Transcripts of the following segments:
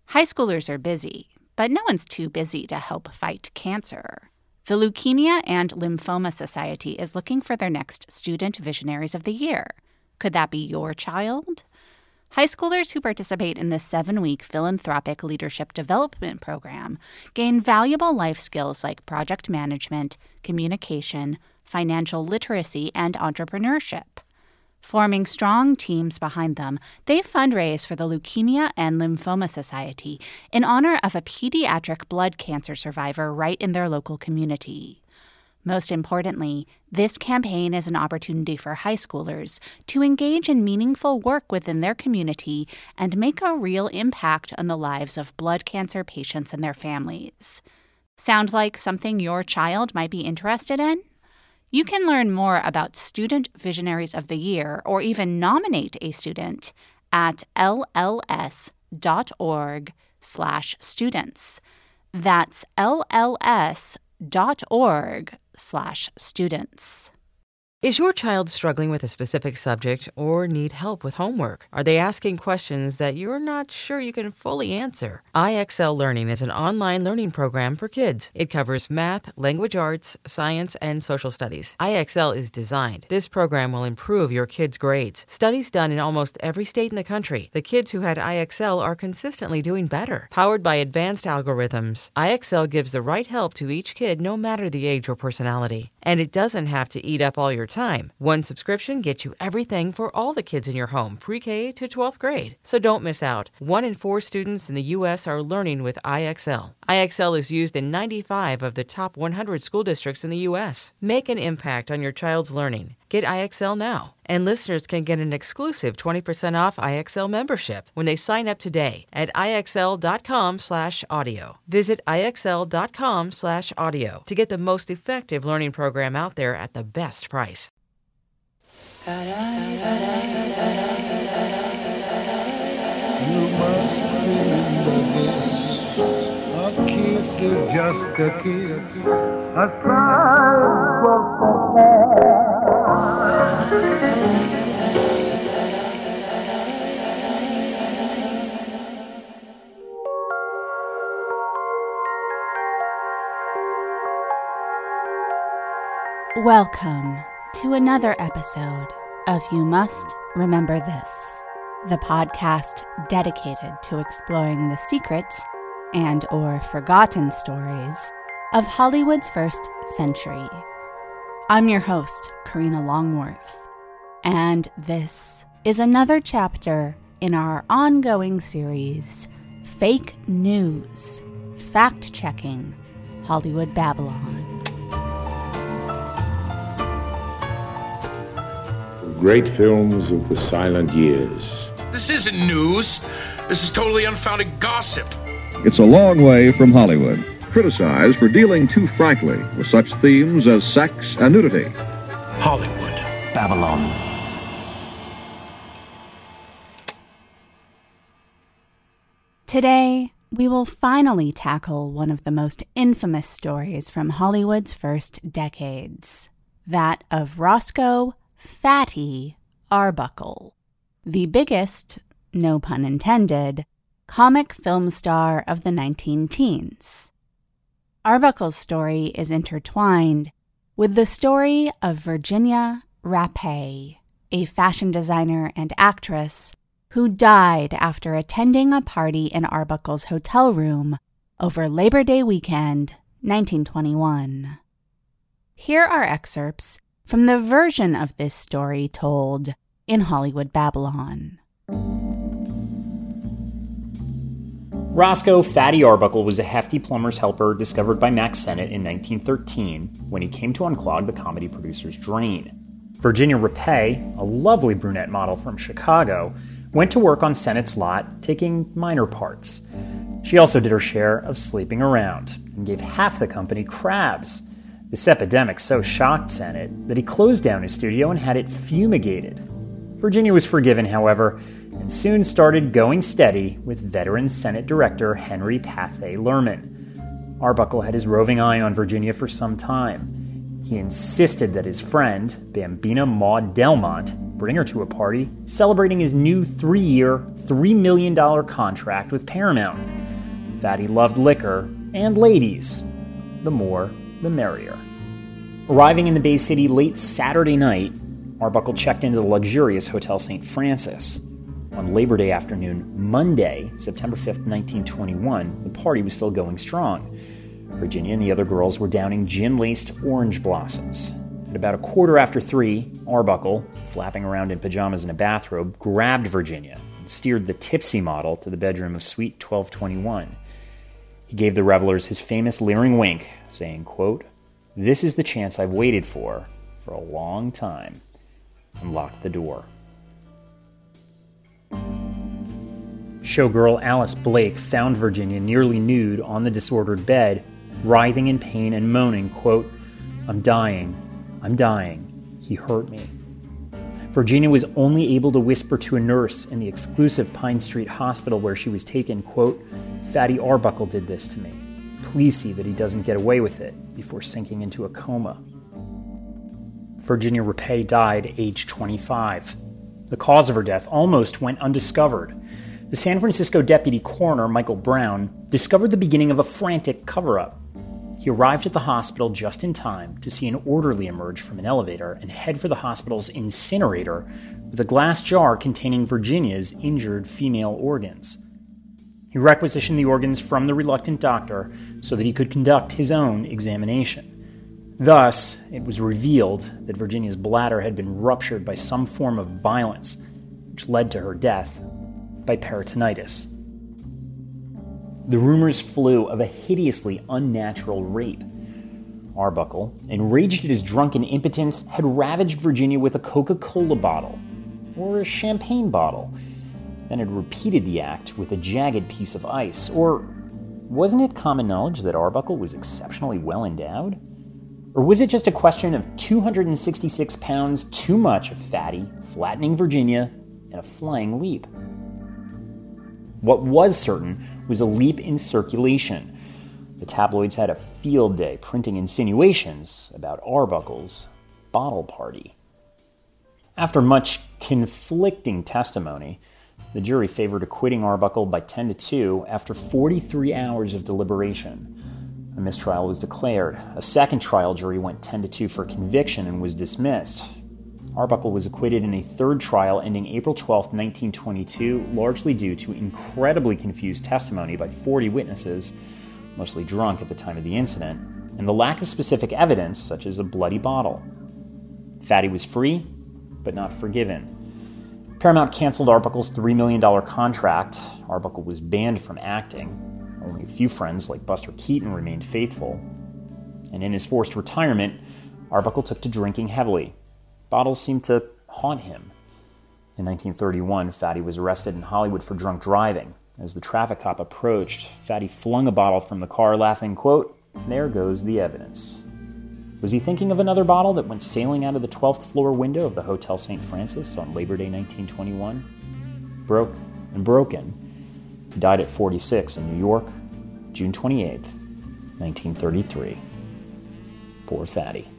High schoolers are busy, but no one's too busy to help fight cancer. The Leukemia and Lymphoma Society is looking for their next Student Visionaries of the Year. Could that be your child? High schoolers who participate in this 7-week philanthropic leadership development program gain valuable life skills like project management, communication, financial literacy, and entrepreneurship. Forming strong teams behind them, they fundraise for the Leukemia and Lymphoma Society in honor of a pediatric blood cancer survivor right in their local community. Most importantly, this campaign is an opportunity for high schoolers to engage in meaningful work within their community and make a real impact on the lives of blood cancer patients and their families. Sound like something your child might be interested in? You can learn more about Student Visionaries of the Year or even nominate a student at lls.org/students. That's lls.org/students. Is your child struggling with a specific subject or need help with homework? Are they asking questions that you're not sure you can fully answer? IXL Learning is an online learning program for kids. It covers math, language arts, science, and social studies. IXL is designed. This program will improve your kids' grades. Studies done in almost every state in the country. The kids who had IXL are consistently doing better. Powered by advanced algorithms, IXL gives the right help to each kid no matter the age or personality. And it doesn't have to eat up all your time. One subscription gets you everything for all the kids in your home, pre-K to 12th grade. So don't miss out. 1 in 4 students in the U.S. are learning with IXL. IXL is used in 95 of the top 100 school districts in the U.S. Make an impact on your child's learning. Get IXL now. And listeners can get an exclusive 20% off IXL membership when they sign up today at IXL.com/audio. Visit IXL.com/audio to get the most effective learning program out there at the best price. You must remember, a kiss is just a kiss, a sigh for Welcome to another episode of You Must Remember This, the podcast dedicated to exploring the secrets and/or forgotten stories of Hollywood's first century. I'm your host, Karina Longworth, and this is another chapter in our ongoing series, Fake News, Fact-Checking Hollywood Babylon. Great films of the silent years. This isn't news. This is totally unfounded gossip. It's a long way from Hollywood, criticized for dealing too frankly with such themes as sex and nudity. Hollywood. Babylon. Today, we will finally tackle one of the most infamous stories from Hollywood's first decades, that of Roscoe Fatty Arbuckle, the biggest, no pun intended, comic film star of the 19-teens. Arbuckle's story is intertwined with the story of Virginia Rappe, a fashion designer and actress who died after attending a party in Arbuckle's hotel room over Labor Day weekend, 1921. Here are excerpts from the version of this story told in Hollywood Babylon. Roscoe Fatty Arbuckle was a hefty plumber's helper discovered by Mack Sennett in 1913 when he came to unclog the comedy producer's drain. Virginia Rappe, a lovely brunette model from Chicago, went to work on Sennett's lot, taking minor parts. She also did her share of sleeping around and gave half the company crabs. This epidemic so shocked Sennett that he closed down his studio and had it fumigated. Virginia was forgiven, however, and soon started going steady with veteran Senate director Henry Pathé Lerman. Arbuckle had his roving eye on Virginia for some time. He insisted that his friend, Bambina Maud Delmont, bring her to a party celebrating his new 3-year, $3 million contract with Paramount. Fatty loved liquor and ladies. The more, the merrier. Arriving in the Bay City late Saturday night, Arbuckle checked into the luxurious Hotel St. Francis. On Labor Day afternoon, Monday, September 5th, 1921, the party was still going strong. Virginia and the other girls were downing gin-laced orange blossoms. At about 3:15, Arbuckle, flapping around in pajamas and a bathrobe, grabbed Virginia and steered the tipsy model to the bedroom of Suite 1221. He gave the revelers his famous leering wink, saying, quote, "This is the chance I've waited for a long time," and locked the door. Showgirl Alice Blake found Virginia nearly nude on the disordered bed, writhing in pain and moaning, quote, I'm dying, he hurt me." Virginia was only able to whisper to a nurse in the exclusive Pine Street Hospital where she was taken, quote, "Fatty Arbuckle did this to me. Please see that he doesn't get away with it," before sinking into a coma. Virginia Rappé died aged 25. The cause of her death almost went undiscovered. The San Francisco deputy coroner, Michael Brown, discovered the beginning of a frantic cover-up. He arrived at the hospital just in time to see an orderly emerge from an elevator and head for the hospital's incinerator with a glass jar containing Virginia's injured female organs. He requisitioned the organs from the reluctant doctor so that he could conduct his own examination. Thus, it was revealed that Virginia's bladder had been ruptured by some form of violence, which led to her death by peritonitis. The rumors flew of a hideously unnatural rape. Arbuckle, enraged at his drunken impotence, had ravaged Virginia with a Coca-Cola bottle, or a champagne bottle, then had repeated the act with a jagged piece of ice. Or wasn't it common knowledge that Arbuckle was exceptionally well endowed? Or was it just a question of 266 pounds too much of Fatty flattening Virginia in a flying leap? What was certain was a leap in circulation. The tabloids had a field day printing insinuations about Arbuckle's bottle party. After much conflicting testimony, the jury favored acquitting Arbuckle by 10-2 after 43 hours of deliberation. A mistrial was declared. A second trial jury went 10-2 for conviction and was dismissed. Arbuckle was acquitted in a third trial ending April 12, 1922, largely due to incredibly confused testimony by 40 witnesses, mostly drunk at the time of the incident, and the lack of specific evidence, such as a bloody bottle. Fatty was free, but not forgiven. Paramount canceled Arbuckle's $3 million contract. Arbuckle was banned from acting. Only a few friends, like Buster Keaton, remained faithful. And in his forced retirement, Arbuckle took to drinking heavily. Bottles seemed to haunt him. In 1931, Fatty was arrested in Hollywood for drunk driving. As the traffic cop approached, Fatty flung a bottle from the car, laughing, quote, "There goes the evidence." Was he thinking of another bottle that went sailing out of the 12th floor window of the Hotel St. Francis on Labor Day 1921? Broke and broken. He died at 46 in New York, June 28, 1933. Poor Fatty.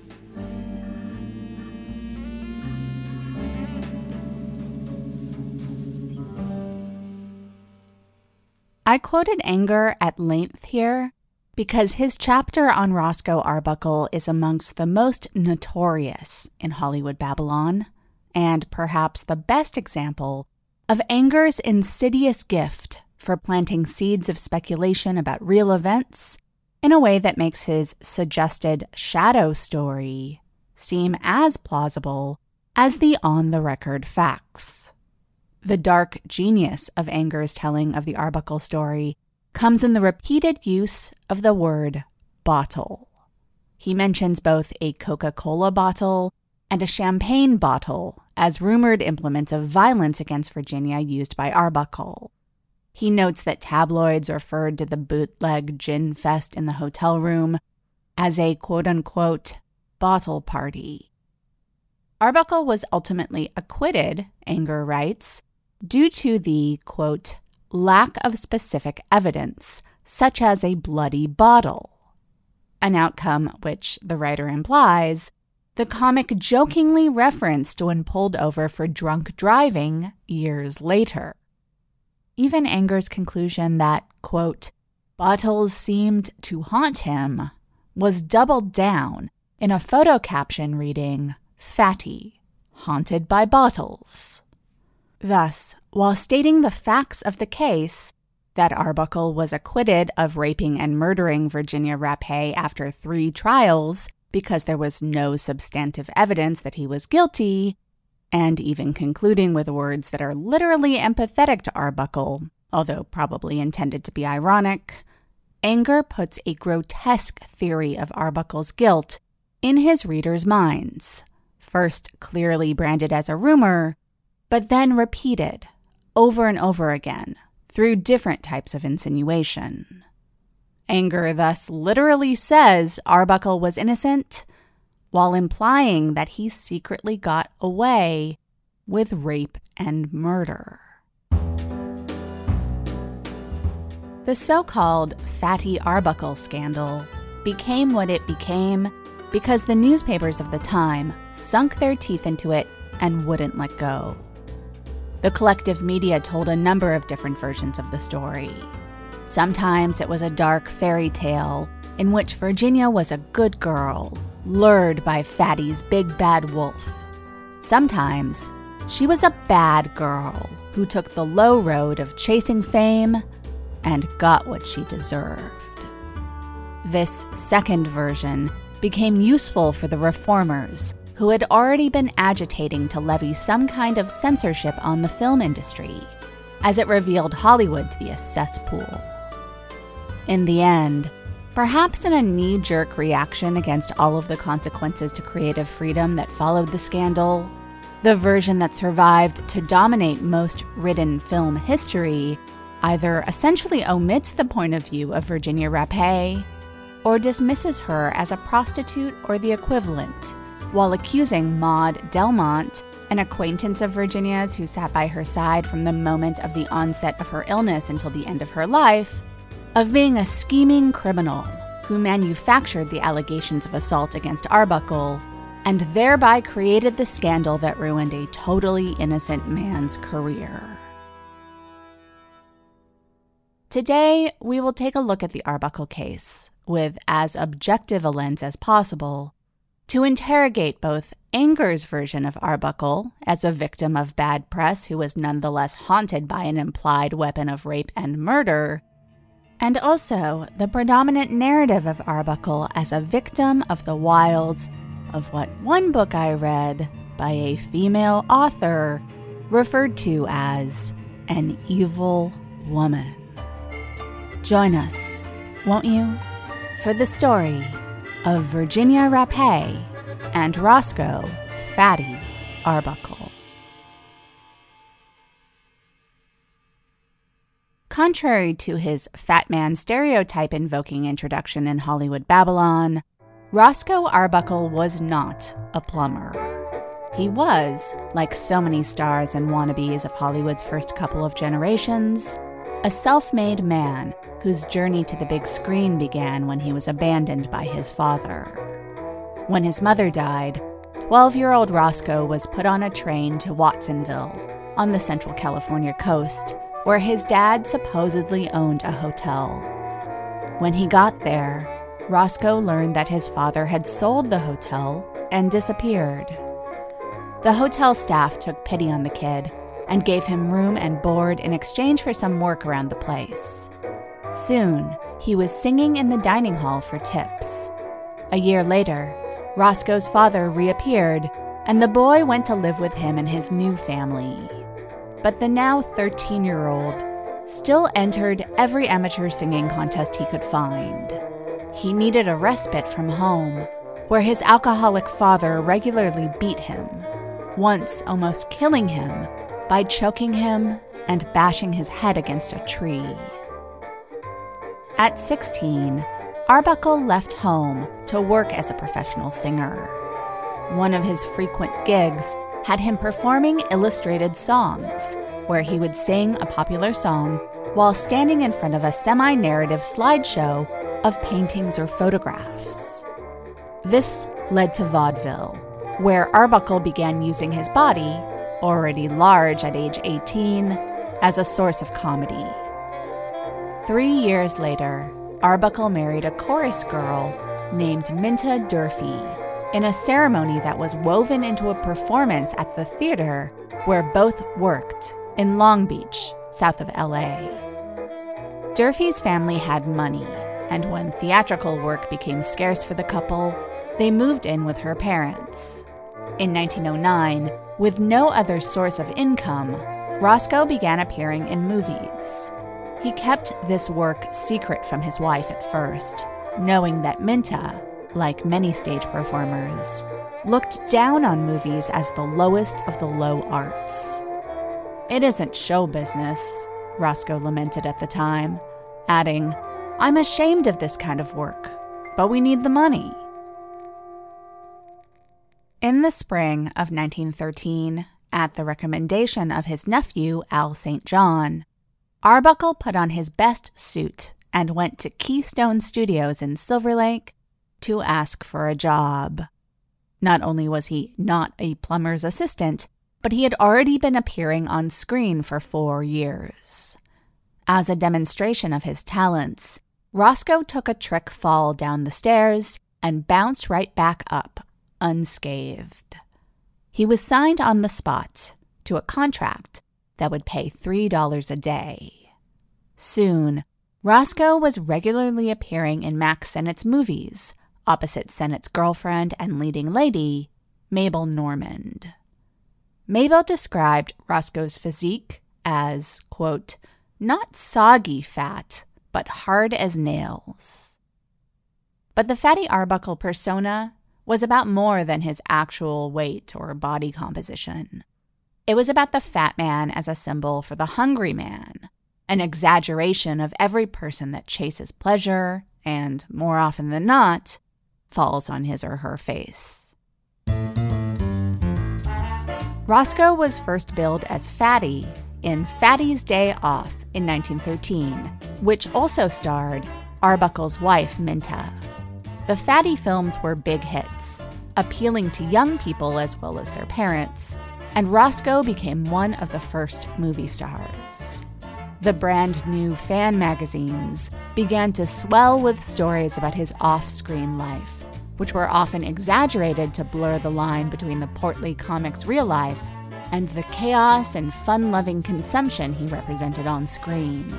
I quoted Anger at length here because his chapter on Roscoe Arbuckle is amongst the most notorious in Hollywood Babylon, and perhaps the best example of Anger's insidious gift for planting seeds of speculation about real events in a way that makes his suggested shadow story seem as plausible as the on-the-record facts. The dark genius of Anger's telling of the Arbuckle story comes in the repeated use of the word bottle. He mentions both a Coca-Cola bottle and a champagne bottle as rumored implements of violence against Virginia used by Arbuckle. He notes that tabloids referred to the bootleg gin fest in the hotel room as a quote-unquote bottle party. Arbuckle was ultimately acquitted, Anger writes, due to the, quote, lack of specific evidence, such as a bloody bottle, an outcome which, the writer implies, the comic jokingly referenced when pulled over for drunk driving years later. Even Anger's conclusion that, quote, Bottles seemed to haunt him was doubled down in a photo caption reading, "Fatty, haunted by bottles." Thus, while stating the facts of the case, that Arbuckle was acquitted of raping and murdering Virginia Rapay after 3 trials because there was no substantive evidence that he was guilty, and even concluding with words that are literally empathetic to Arbuckle, although probably intended to be ironic, Anger puts a grotesque theory of Arbuckle's guilt in his readers' minds, first clearly branded as a rumor, but then repeated over and over again through different types of insinuation. Anger thus literally says Arbuckle was innocent, while implying that he secretly got away with rape and murder. The so-called Fatty Arbuckle scandal became what it became because the newspapers of the time sunk their teeth into it and wouldn't let go. The collective media told a number of different versions of the story. Sometimes it was a dark fairy tale in which Virginia was a good girl, lured by Fatty's big bad wolf. Sometimes she was a bad girl who took the low road of chasing fame and got what she deserved. This second version became useful for the reformers who had already been agitating to levy some kind of censorship on the film industry, as it revealed Hollywood to be a cesspool. In the end, perhaps in a knee-jerk reaction against all of the consequences to creative freedom that followed the scandal, the version that survived to dominate most written film history either essentially omits the point of view of Virginia Rapay or dismisses her as a prostitute or the equivalent, while accusing Maud Delmont, an acquaintance of Virginia's who sat by her side from the moment of the onset of her illness until the end of her life, of being a scheming criminal who manufactured the allegations of assault against Arbuckle and thereby created the scandal that ruined a totally innocent man's career. Today, we will take a look at the Arbuckle case with as objective a lens as possible to interrogate both Anger's version of Arbuckle as a victim of bad press who was nonetheless haunted by an implied weapon of rape and murder, and also the predominant narrative of Arbuckle as a victim of the wiles of what one book I read by a female author referred to as an evil woman. Join us, won't you, for the story of Virginia Rapay and Roscoe Fatty Arbuckle. Contrary to his fat man stereotype-invoking introduction in Hollywood Babylon, Roscoe Arbuckle was not a plumber. He was, like so many stars and wannabes of Hollywood's first couple of generations, a self-made man whose journey to the big screen began when he was abandoned by his father. When his mother died, 12-year-old Roscoe was put on a train to Watsonville on the Central California coast, where his dad supposedly owned a hotel. When he got there, Roscoe learned that his father had sold the hotel and disappeared. The hotel staff took pity on the kid and gave him room and board in exchange for some work around the place. Soon, he was singing in the dining hall for tips. A year later, Roscoe's father reappeared, and the boy went to live with him and his new family. But the now 13-year-old still entered every amateur singing contest he could find. He needed a respite from home, where his alcoholic father regularly beat him, once almost killing him by choking him and bashing his head against a tree. At 16, Arbuckle left home to work as a professional singer. One of his frequent gigs had him performing illustrated songs, where he would sing a popular song while standing in front of a semi-narrative slideshow of paintings or photographs. This led to vaudeville, where Arbuckle began using his body, already large at age 18, as a source of comedy. 3 years later, Arbuckle married a chorus girl named Minta Durfee in a ceremony that was woven into a performance at the theater where both worked in Long Beach, south of LA. Durfee's family had money, and when theatrical work became scarce for the couple, they moved in with her parents. In 1909, with no other source of income, Roscoe began appearing in movies. He kept this work secret from his wife at first, knowing that Minta, like many stage performers, looked down on movies as the lowest of the low arts. "It isn't show business," Roscoe lamented at the time, adding, "I'm ashamed of this kind of work, but we need the money." In the spring of 1913, at the recommendation of his nephew, Al St. John, Arbuckle put on his best suit and went to Keystone Studios in Silver Lake to ask for a job. Not only was he not a plumber's assistant, but he had already been appearing on screen for 4 years. As a demonstration of his talents, Roscoe took a trick fall down the stairs and bounced right back up, unscathed. He was signed on the spot to a contract that would pay $3 a day. Soon, Roscoe was regularly appearing in Mack Sennett's movies, opposite Sennett's girlfriend and leading lady, Mabel Normand. Mabel described Roscoe's physique as, quote, "not soggy fat, but hard as nails." But the Fatty Arbuckle persona was about more than his actual weight or body composition. It was about the fat man as a symbol for the hungry man, an exaggeration of every person that chases pleasure and, more often than not, falls on his or her face. Roscoe was first billed as Fatty in Fatty's Day Off in 1913, which also starred Arbuckle's wife, Minta. The Fatty films were big hits, appealing to young people as well as their parents, and Roscoe became one of the first movie stars. The brand new fan magazines began to swell with stories about his off-screen life, which were often exaggerated to blur the line between the portly comic's real life and the chaos and fun-loving consumption he represented on screen.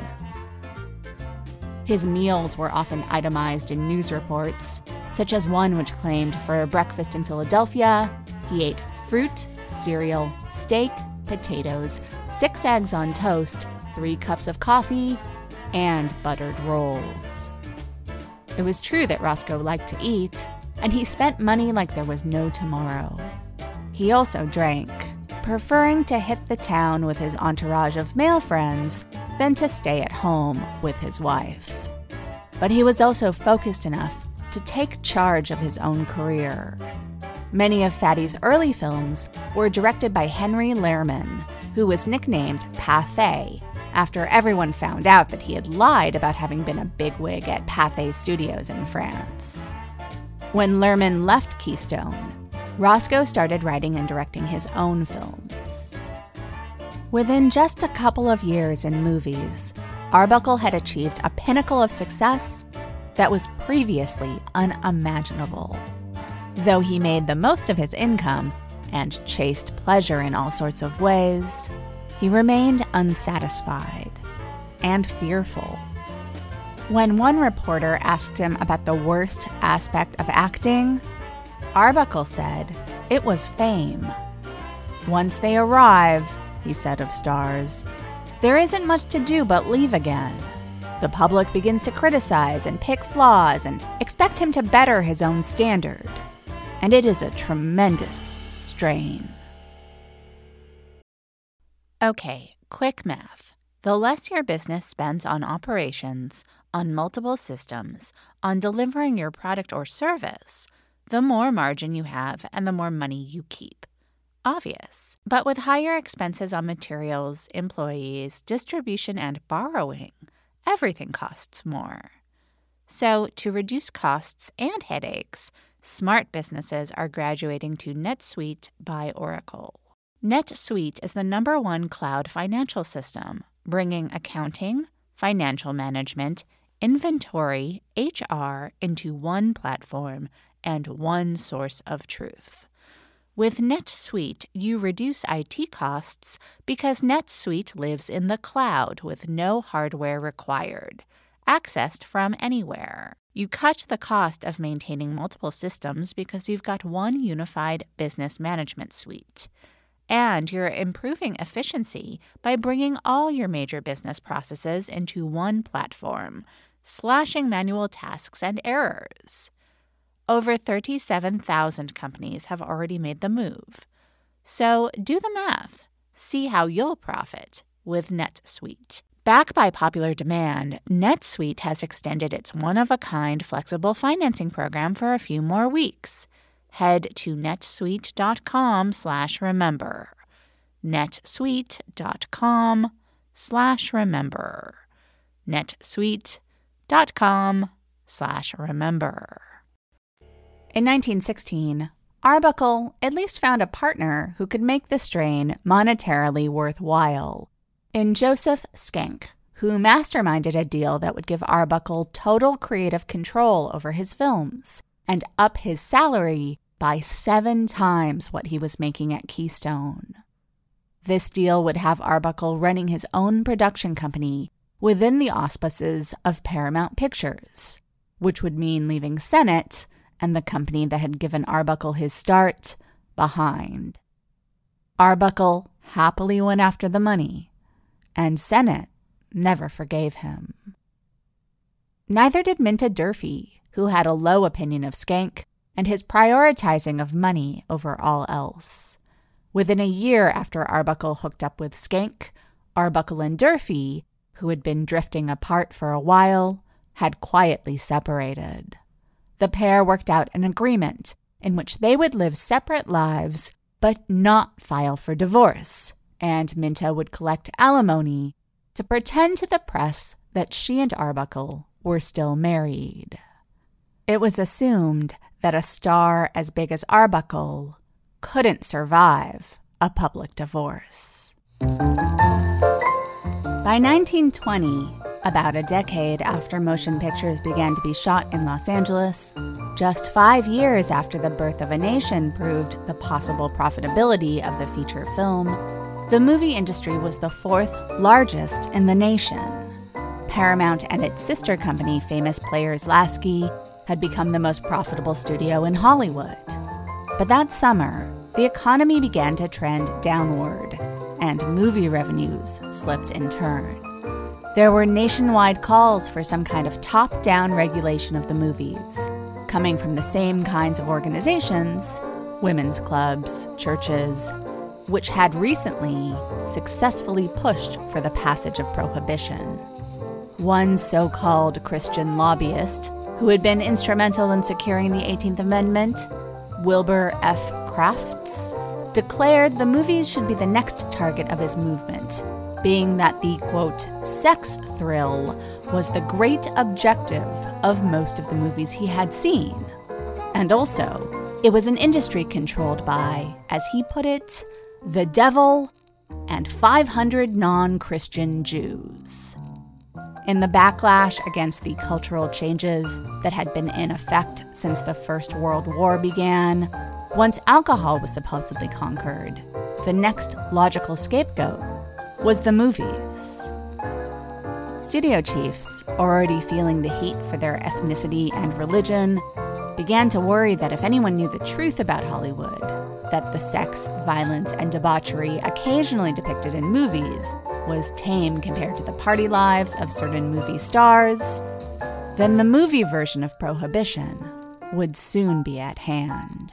His meals were often itemized in news reports, such as one which claimed for breakfast in Philadelphia, he ate fruit, cereal, steak, potatoes, 6 eggs on toast, 3 cups of coffee, and buttered rolls. It was true that Roscoe liked to eat, and he spent money like there was no tomorrow. He also drank, preferring to hit the town with his entourage of male friends than to stay at home with his wife. But he was also focused enough to take charge of his own career. Many of Fatty's early films were directed by Henry Lehrman, who was nicknamed Pathé, after everyone found out that he had lied about having been a bigwig at Pathé Studios in France. When Lehrman left Keystone, Roscoe started writing and directing his own films. Within just a couple of years in movies, Arbuckle had achieved a pinnacle of success that was previously unimaginable. Though he made the most of his income and chased pleasure in all sorts of ways, he remained unsatisfied and fearful. When one reporter asked him about the worst aspect of acting, Arbuckle said it was fame. "Once they arrive," he said of stars, "there isn't much to do but leave again. The public begins to criticize and pick flaws and expect him to better his own standard. And it is a tremendous strain." Okay, quick math. The less your business spends on operations, on multiple systems, on delivering your product or service, the more margin you have and the more money you keep. Obvious. But with higher expenses on materials, employees, distribution, and borrowing, everything costs more. So, to reduce costs and headaches, smart businesses are graduating to NetSuite by Oracle. NetSuite is the #1 cloud financial system, bringing accounting, financial management, inventory, HR into one platform and one source of truth. With NetSuite, you reduce IT costs because NetSuite lives in the cloud with no hardware required, accessed from anywhere. You cut the cost of maintaining multiple systems because you've got one unified business management suite. And you're improving efficiency by bringing all your major business processes into one platform, slashing manual tasks and errors. Over 37,000 companies have already made the move. So do the math. See how you'll profit with NetSuite. Backed by popular demand, NetSuite has extended its one-of-a-kind flexible financing program for a few more weeks. Head to netsuite.com/remember. netsuite.com/remember. netsuite.com/remember. In 1916, Arbuckle at least found a partner who could make the strain monetarily worthwhile in Joseph Schenck, who masterminded a deal that would give Arbuckle total creative control over his films and up his salary by 7 times what he was making at Keystone. This deal would have Arbuckle running his own production company within the auspices of Paramount Pictures, which would mean leaving Sennett and the company that had given Arbuckle his start behind. Arbuckle happily went after the money, and Sennett never forgave him. Neither did Minta Durfee, who had a low opinion of Schenck and his prioritizing of money over all else. Within a year after Arbuckle hooked up with Schenck, Arbuckle and Durfee, who had been drifting apart for a while, had quietly separated. The pair worked out an agreement in which they would live separate lives but not file for divorce, and Minta would collect alimony to pretend to the press that she and Arbuckle were still married. It was assumed that a star as big as Arbuckle couldn't survive a public divorce. By 1920, about a decade after motion pictures began to be shot in Los Angeles, just 5 years after The Birth of a Nation proved the possible profitability of the feature film, the movie industry was the 4th largest in the nation. Paramount and its sister company, Famous Players Lasky, had become the most profitable studio in Hollywood. But that summer, the economy began to trend downward, and movie revenues slipped in turn. There were nationwide calls for some kind of top-down regulation of the movies, coming from the same kinds of organizations, women's clubs, churches, which had recently successfully pushed for the passage of prohibition. One so-called Christian lobbyist, who had been instrumental in securing the 18th Amendment, Wilbur F. Crafts, declared the movies should be the next target of his movement, being that the, quote, sex thrill was the great objective of most of the movies he had seen. And also, it was an industry controlled by, as he put it, the devil and 500 non-Christian Jews. In the backlash against the cultural changes that had been in effect since the First World War began, once alcohol was supposedly conquered, the next logical scapegoat was the movies. Studio chiefs, already feeling the heat for their ethnicity and religion, began to worry that if anyone knew the truth about Hollywood, that the sex, violence, and debauchery occasionally depicted in movies was tame compared to the party lives of certain movie stars, then the movie version of Prohibition would soon be at hand.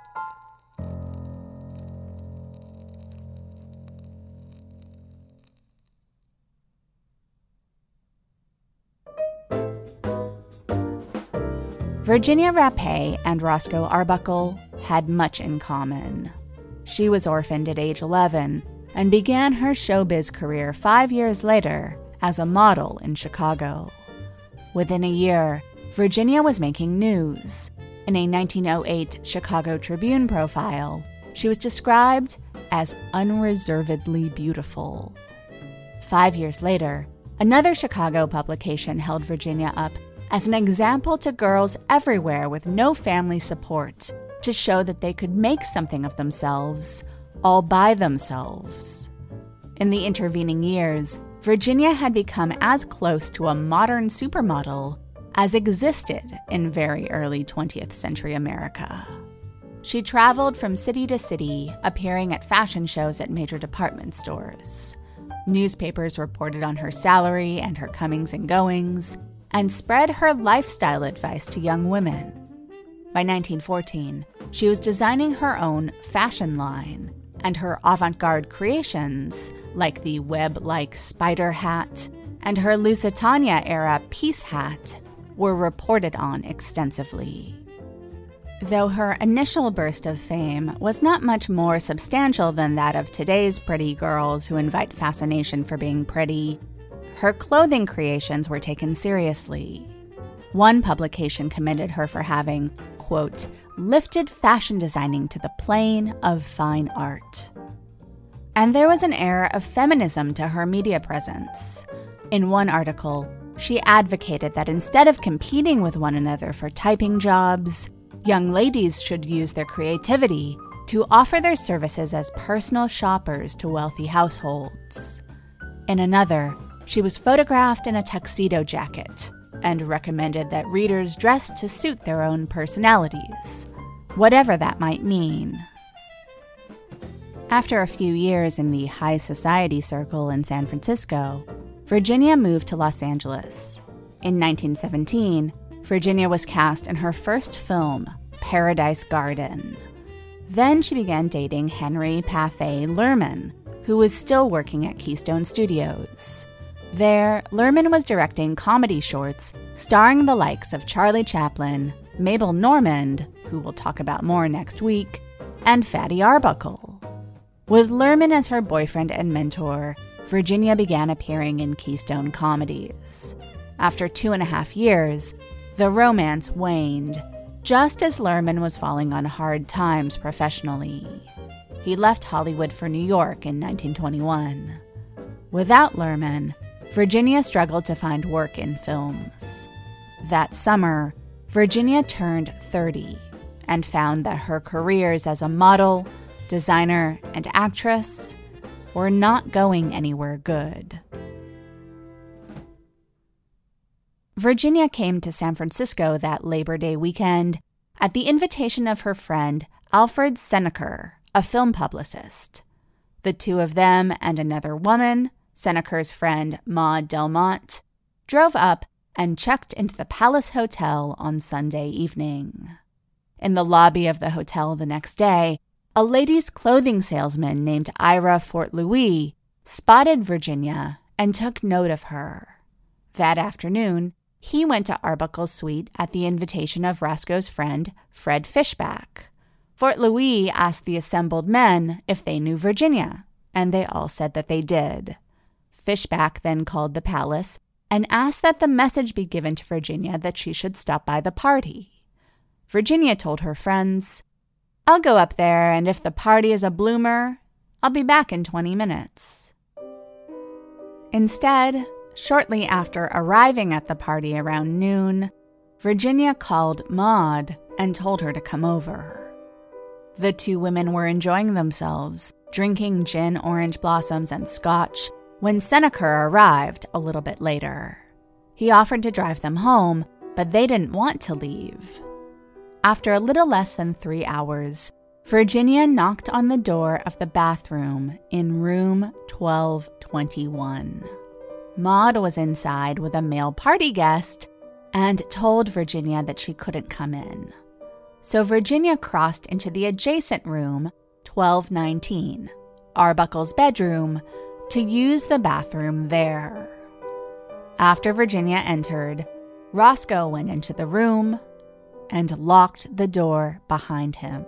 Virginia Rappé and Roscoe Arbuckle had much in common. She was orphaned at age 11 and began her showbiz career 5 years later as a model in Chicago. Within a year, Virginia was making news. In a 1908 Chicago Tribune profile, she was described as unreservedly beautiful. 5 years later, Another Chicago publication held Virginia up as an example to girls everywhere with no family support to show that they could make something of themselves all by themselves. In the intervening years, Virginia had become as close to a modern supermodel as existed in very early 20th century America. She traveled from city to city, appearing at fashion shows at major department stores. Newspapers reported on her salary and her comings and goings, and spread her lifestyle advice to young women. By 1914, she was designing her own fashion line, and her avant-garde creations, like the web-like spider hat and her Lusitania-era peace hat, were reported on extensively. Though her initial burst of fame was not much more substantial than that of today's pretty girls who invite fascination for being pretty, her clothing creations were taken seriously. One publication commended her for having, quote, lifted fashion designing to the plane of fine art. And there was an air of feminism to her media presence. In one article, she advocated that instead of competing with one another for typing jobs, young ladies should use their creativity to offer their services as personal shoppers to wealthy households. In another, she was photographed in a tuxedo jacket and recommended that readers dress to suit their own personalities, whatever that might mean. After a few years in the high society circle in San Francisco, Virginia moved to Los Angeles. In 1917, Virginia was cast in her first film, Paradise Garden. Then she began dating Henry Pathé Lerman, who was still working at Keystone Studios. There, Lerman was directing comedy shorts starring the likes of Charlie Chaplin, Mabel Normand, who we'll talk about more next week, and Fatty Arbuckle. With Lerman as her boyfriend and mentor, Virginia began appearing in Keystone comedies. After 2.5 years, the romance waned, just as Lerman was falling on hard times professionally. He left Hollywood for New York in 1921. Without Lerman, Virginia struggled to find work in films. That summer, Virginia turned 30 and found that her careers as a model, designer, and actress were not going anywhere good. Virginia came to San Francisco that Labor Day weekend at the invitation of her friend Alfred Seneker, a film publicist. The two of them and another woman, Seneker's friend Maud Delmont, drove up and checked into the Palace Hotel on Sunday evening. In the lobby of the hotel the next day, a ladies' clothing salesman named Ira Fort Louis spotted Virginia and took note of her. That afternoon, he went to Arbuckle's suite at the invitation of Roscoe's friend, Fred Fishback. Fort Louis asked the assembled men if they knew Virginia, and they all said that they did. Fishback then called the palace and asked that the message be given to Virginia that she should stop by the party. Virginia told her friends, "I'll go up there, and if the party is a bloomer, I'll be back in 20 minutes. Instead, shortly after arriving at the party around noon, Virginia called Maud and told her to come over. The two women were enjoying themselves, drinking gin, orange blossoms, and scotch, when Seneker arrived a little bit later. He offered to drive them home, but they didn't want to leave. After a little less than 3 hours, Virginia knocked on the door of the bathroom in room 1221. Maud was inside with a male party guest and told Virginia that she couldn't come in. So Virginia crossed into the adjacent room, 1219, Arbuckle's bedroom, to use the bathroom there. After Virginia entered, Roscoe went into the room and locked the door behind him.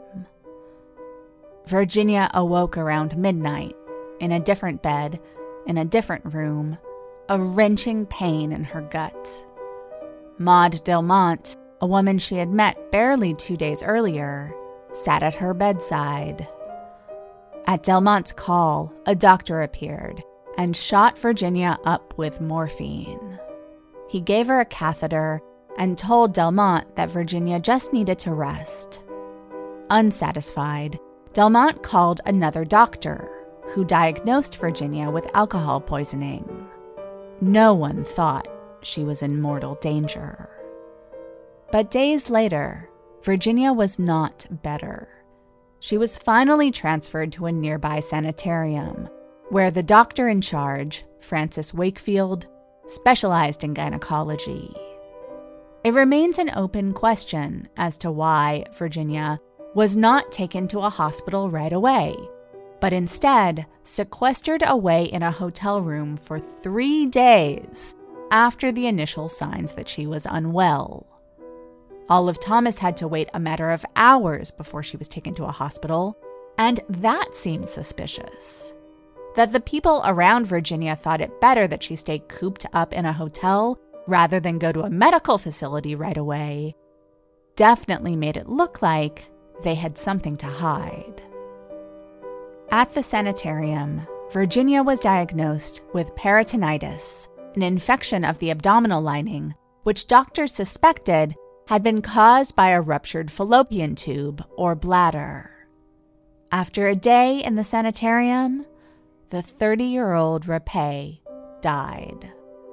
Virginia awoke around midnight, in a different bed, in a different room, a wrenching pain in her gut. Maud Delmont, a woman she had met barely 2 days earlier, sat at her bedside. At Delmont's call, a doctor appeared and shot Virginia up with morphine. He gave her a catheter and told Delmont that Virginia just needed to rest. Unsatisfied, Delmont called another doctor, who diagnosed Virginia with alcohol poisoning. No one thought she was in mortal danger. But days later, Virginia was not better. She was finally transferred to a nearby sanitarium, where the doctor in charge, Francis Wakefield, specialized in gynecology. It remains an open question as to why Virginia was not taken to a hospital right away, but instead sequestered away in a hotel room for 3 days after the initial signs that she was unwell. Olive Thomas had to wait a matter of hours before she was taken to a hospital, and that seemed suspicious. That the people around Virginia thought it better that she stay cooped up in a hotel rather than go to a medical facility right away definitely made it look like they had something to hide. At the sanitarium, Virginia was diagnosed with peritonitis, an infection of the abdominal lining, which doctors suspected had been caused by a ruptured fallopian tube or bladder. After a day in the sanitarium, the 30-year-old Rapay died.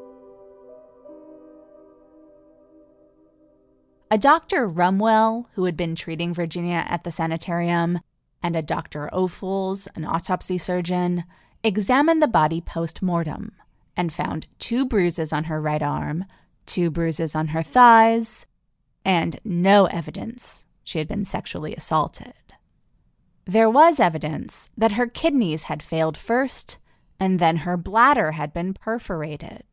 A Dr. Rumwell, who had been treating Virginia at the sanitarium, and a Dr. Ophuls, an autopsy surgeon, examined the body post-mortem and found 2 bruises on her right arm, 2 bruises on her thighs, and no evidence she had been sexually assaulted. There was evidence that her kidneys had failed first, and then her bladder had been perforated.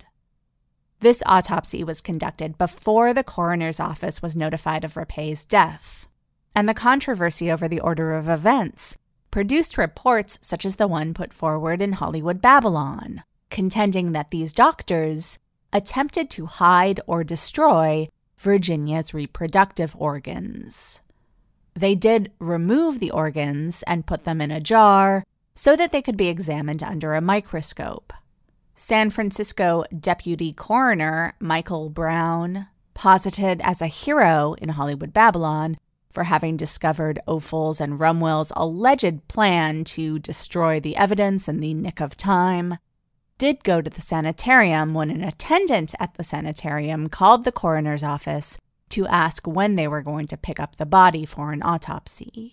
This autopsy was conducted before the coroner's office was notified of Rapay's death, and the controversy over the order of events produced reports such as the one put forward in Hollywood Babylon, contending that these doctors attempted to hide or destroy Virginia's reproductive organs. They did remove the organs and put them in a jar so that they could be examined under a microscope. San Francisco Deputy Coroner Michael Brown, posited as a hero in Hollywood Babylon for having discovered Ophuls and Rumwell's alleged plan to destroy the evidence in the nick of time, did go to the sanitarium when an attendant at the sanitarium called the coroner's office to ask when they were going to pick up the body for an autopsy.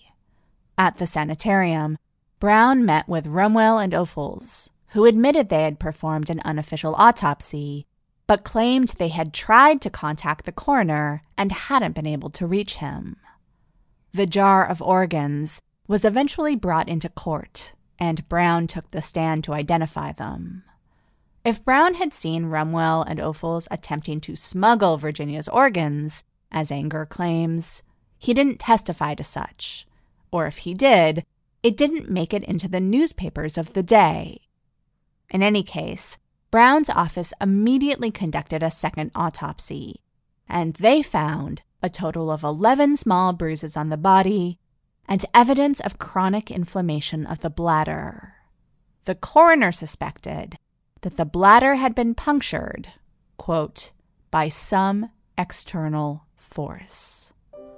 At the sanitarium, Brown met with Rumwell and Ophuls, who admitted they had performed an unofficial autopsy, but claimed they had tried to contact the coroner and hadn't been able to reach him. The jar of organs was eventually brought into court, and Brown took the stand to identify them. If Brown had seen Rumwell and Ophuls attempting to smuggle Virginia's organs, as Anger claims, he didn't testify to such, or if he did, it didn't make it into the newspapers of the day. In any case, Brown's office immediately conducted a second autopsy, and they found a total of 11 small bruises on the body and evidence of chronic inflammation of the bladder. The coroner suspected that the bladder had been punctured, quote, by some external force.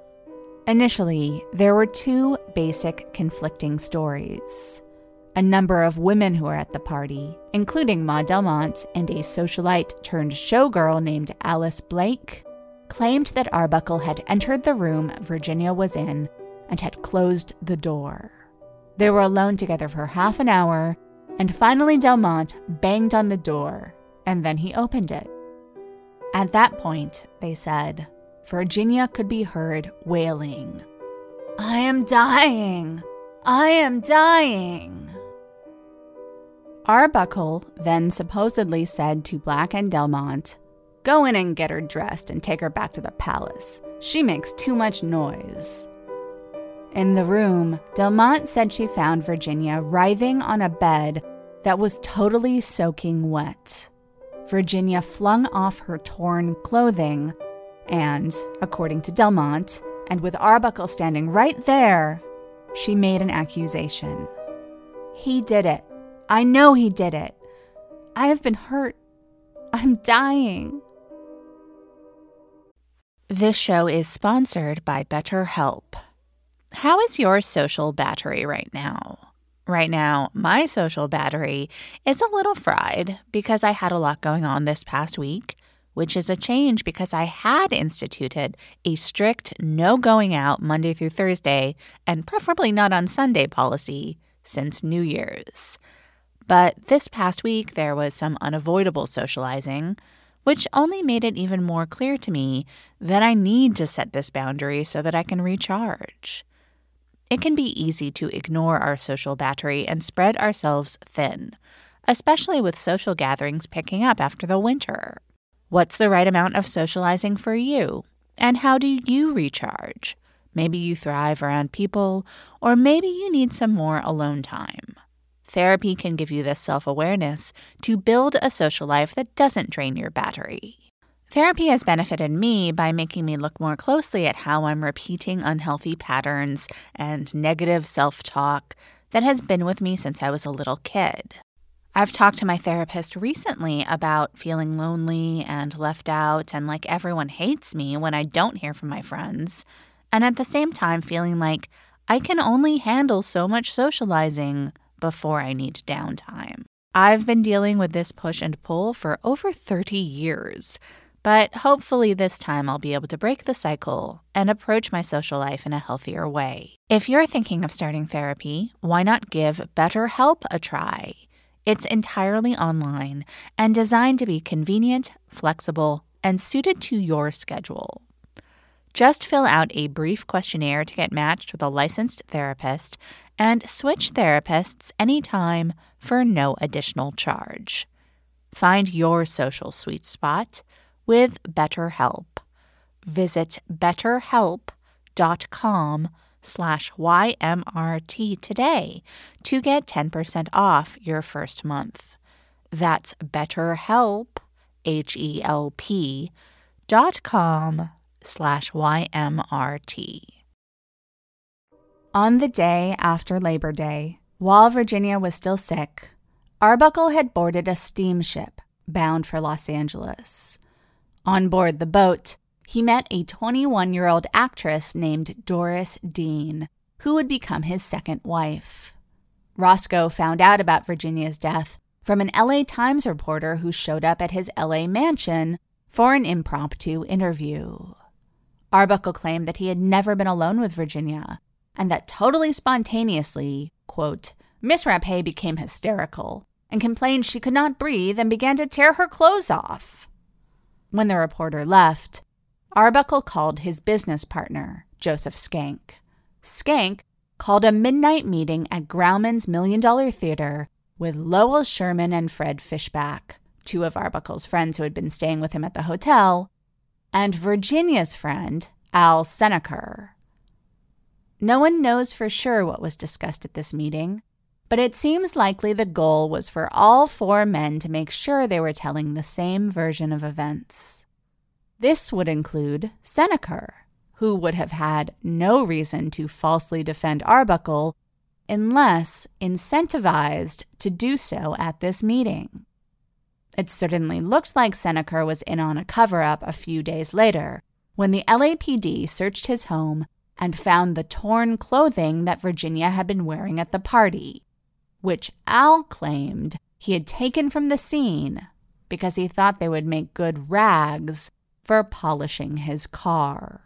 Initially, there were 2 basic conflicting stories. A number of women who were at the party, including Ma Delmont and a socialite turned showgirl named Alice Blake, claimed that Arbuckle had entered the room Virginia was in and had closed the door. They were alone together for half an hour, and finally Delmont banged on the door, and then he opened it. At that point, they said, Virginia could be heard wailing, "I am dying! I am dying!" Arbuckle then supposedly said to Black and Delmont, "Go in and get her dressed and take her back to the palace. She makes too much noise." In the room, Delmont said she found Virginia writhing on a bed that was totally soaking wet. Virginia flung off her torn clothing and, according to Delmont, and with Arbuckle standing right there, she made an accusation. "He did it. I know he did it. I have been hurt. I'm dying. This show is sponsored by BetterHelp. How is your social battery right now? Right now, my social battery is a little fried because I had a lot going on this past week, which is a change because I had instituted a strict no going out Monday through Thursday and preferably not on Sunday policy since New Year's. But this past week, there was some unavoidable socializing, which only made it even more clear to me that I need to set this boundary so that I can recharge. It can be easy to ignore our social battery and spread ourselves thin, especially with social gatherings picking up after the winter. What's the right amount of socializing for you? And how do you recharge? Maybe you thrive around people, or maybe you need some more alone time. Therapy can give you this self-awareness to build a social life that doesn't drain your battery. Therapy has benefited me by making me look more closely at how I'm repeating unhealthy patterns and negative self-talk that has been with me since I was a little kid. I've talked to my therapist recently about feeling lonely and left out and like everyone hates me when I don't hear from my friends, and at the same time feeling like I can only handle so much socializing before I need downtime. I've been dealing with this push and pull for over 30 years, but hopefully this time I'll be able to break the cycle and approach my social life in a healthier way. If you're thinking of starting therapy, why not give BetterHelp a try? It's entirely online and designed to be convenient, flexible, and suited to your schedule. Just fill out a brief questionnaire to get matched with a licensed therapist and switch therapists anytime for no additional charge. Find your social sweet spot with BetterHelp. Visit betterhelp.com/YMRT today to get 10% off your first month. That's BetterHelp, HELP.com/YMRT. On the day after Labor Day, while Virginia was still sick, Arbuckle had boarded a steamship bound for Los Angeles. On board the boat, he met a 21-year-old actress named Doris Dean, who would become his second wife. Roscoe found out about Virginia's death from an LA Times reporter who showed up at his LA mansion for an impromptu interview. Arbuckle claimed that he had never been alone with Virginia, and that totally spontaneously, quote, Miss Rapay became hysterical and complained she could not breathe and began to tear her clothes off. When the reporter left, Arbuckle called his business partner, Joseph Schenck. Schenck called a midnight meeting at Grauman's $1 Million Theater with Lowell Sherman and Fred Fishback, two of Arbuckle's friends who had been staying with him at the hotel, and Virginia's friend, Al Seneker. No one knows for sure what was discussed at this meeting, but it seems likely the goal was for all four men to make sure they were telling the same version of events. This would include Seneker, who would have had no reason to falsely defend Arbuckle unless incentivized to do so at this meeting. It certainly looked like Seneker was in on a cover-up a few days later when the LAPD searched his home and found the torn clothing that Virginia had been wearing at the party, which Al claimed he had taken from the scene because he thought they would make good rags for polishing his car.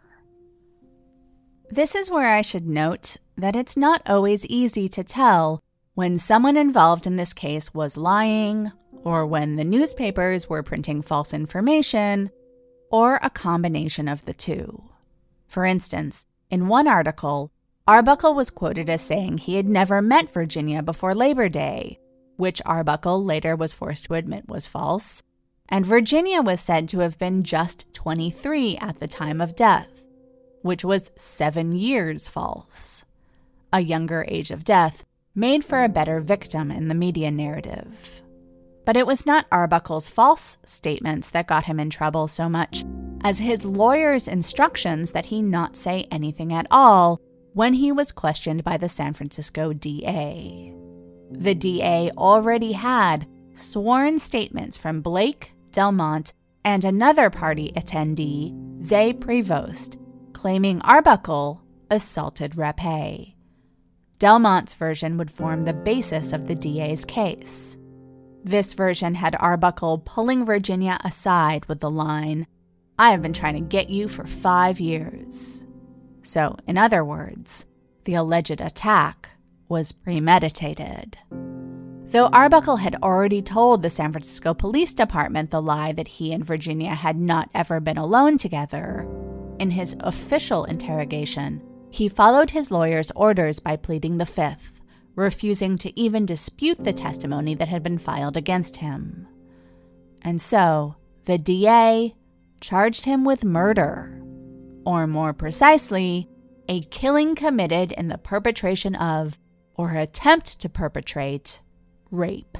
This is where I should note that it's not always easy to tell when someone involved in this case was lying, or when the newspapers were printing false information, or a combination of the two. For instance, in one article, Arbuckle was quoted as saying he had never met Virginia before Labor Day, which Arbuckle later was forced to admit was false, and Virginia was said to have been just 23 at the time of death, which was 7 years false. A younger age of death made for a better victim in the media narrative. But it was not Arbuckle's false statements that got him in trouble so much as his lawyer's instructions that he not say anything at all when he was questioned by the San Francisco DA. The DA already had sworn statements from Blake, Delmont, and another party attendee, Zay Prevost, claiming Arbuckle assaulted Rapé. Delmont's version would form the basis of the DA's case. This version had Arbuckle pulling Virginia aside with the line, "I have been trying to get you for 5 years." So, in other words, the alleged attack was premeditated. Though Arbuckle had already told the San Francisco Police Department the lie that he and Virginia had not ever been alone together, in his official interrogation, he followed his lawyer's orders by pleading the Fifth, refusing to even dispute the testimony that had been filed against him. And so, the DA charged him with murder, or more precisely, a killing committed in the perpetration of, or attempt to perpetrate, rape.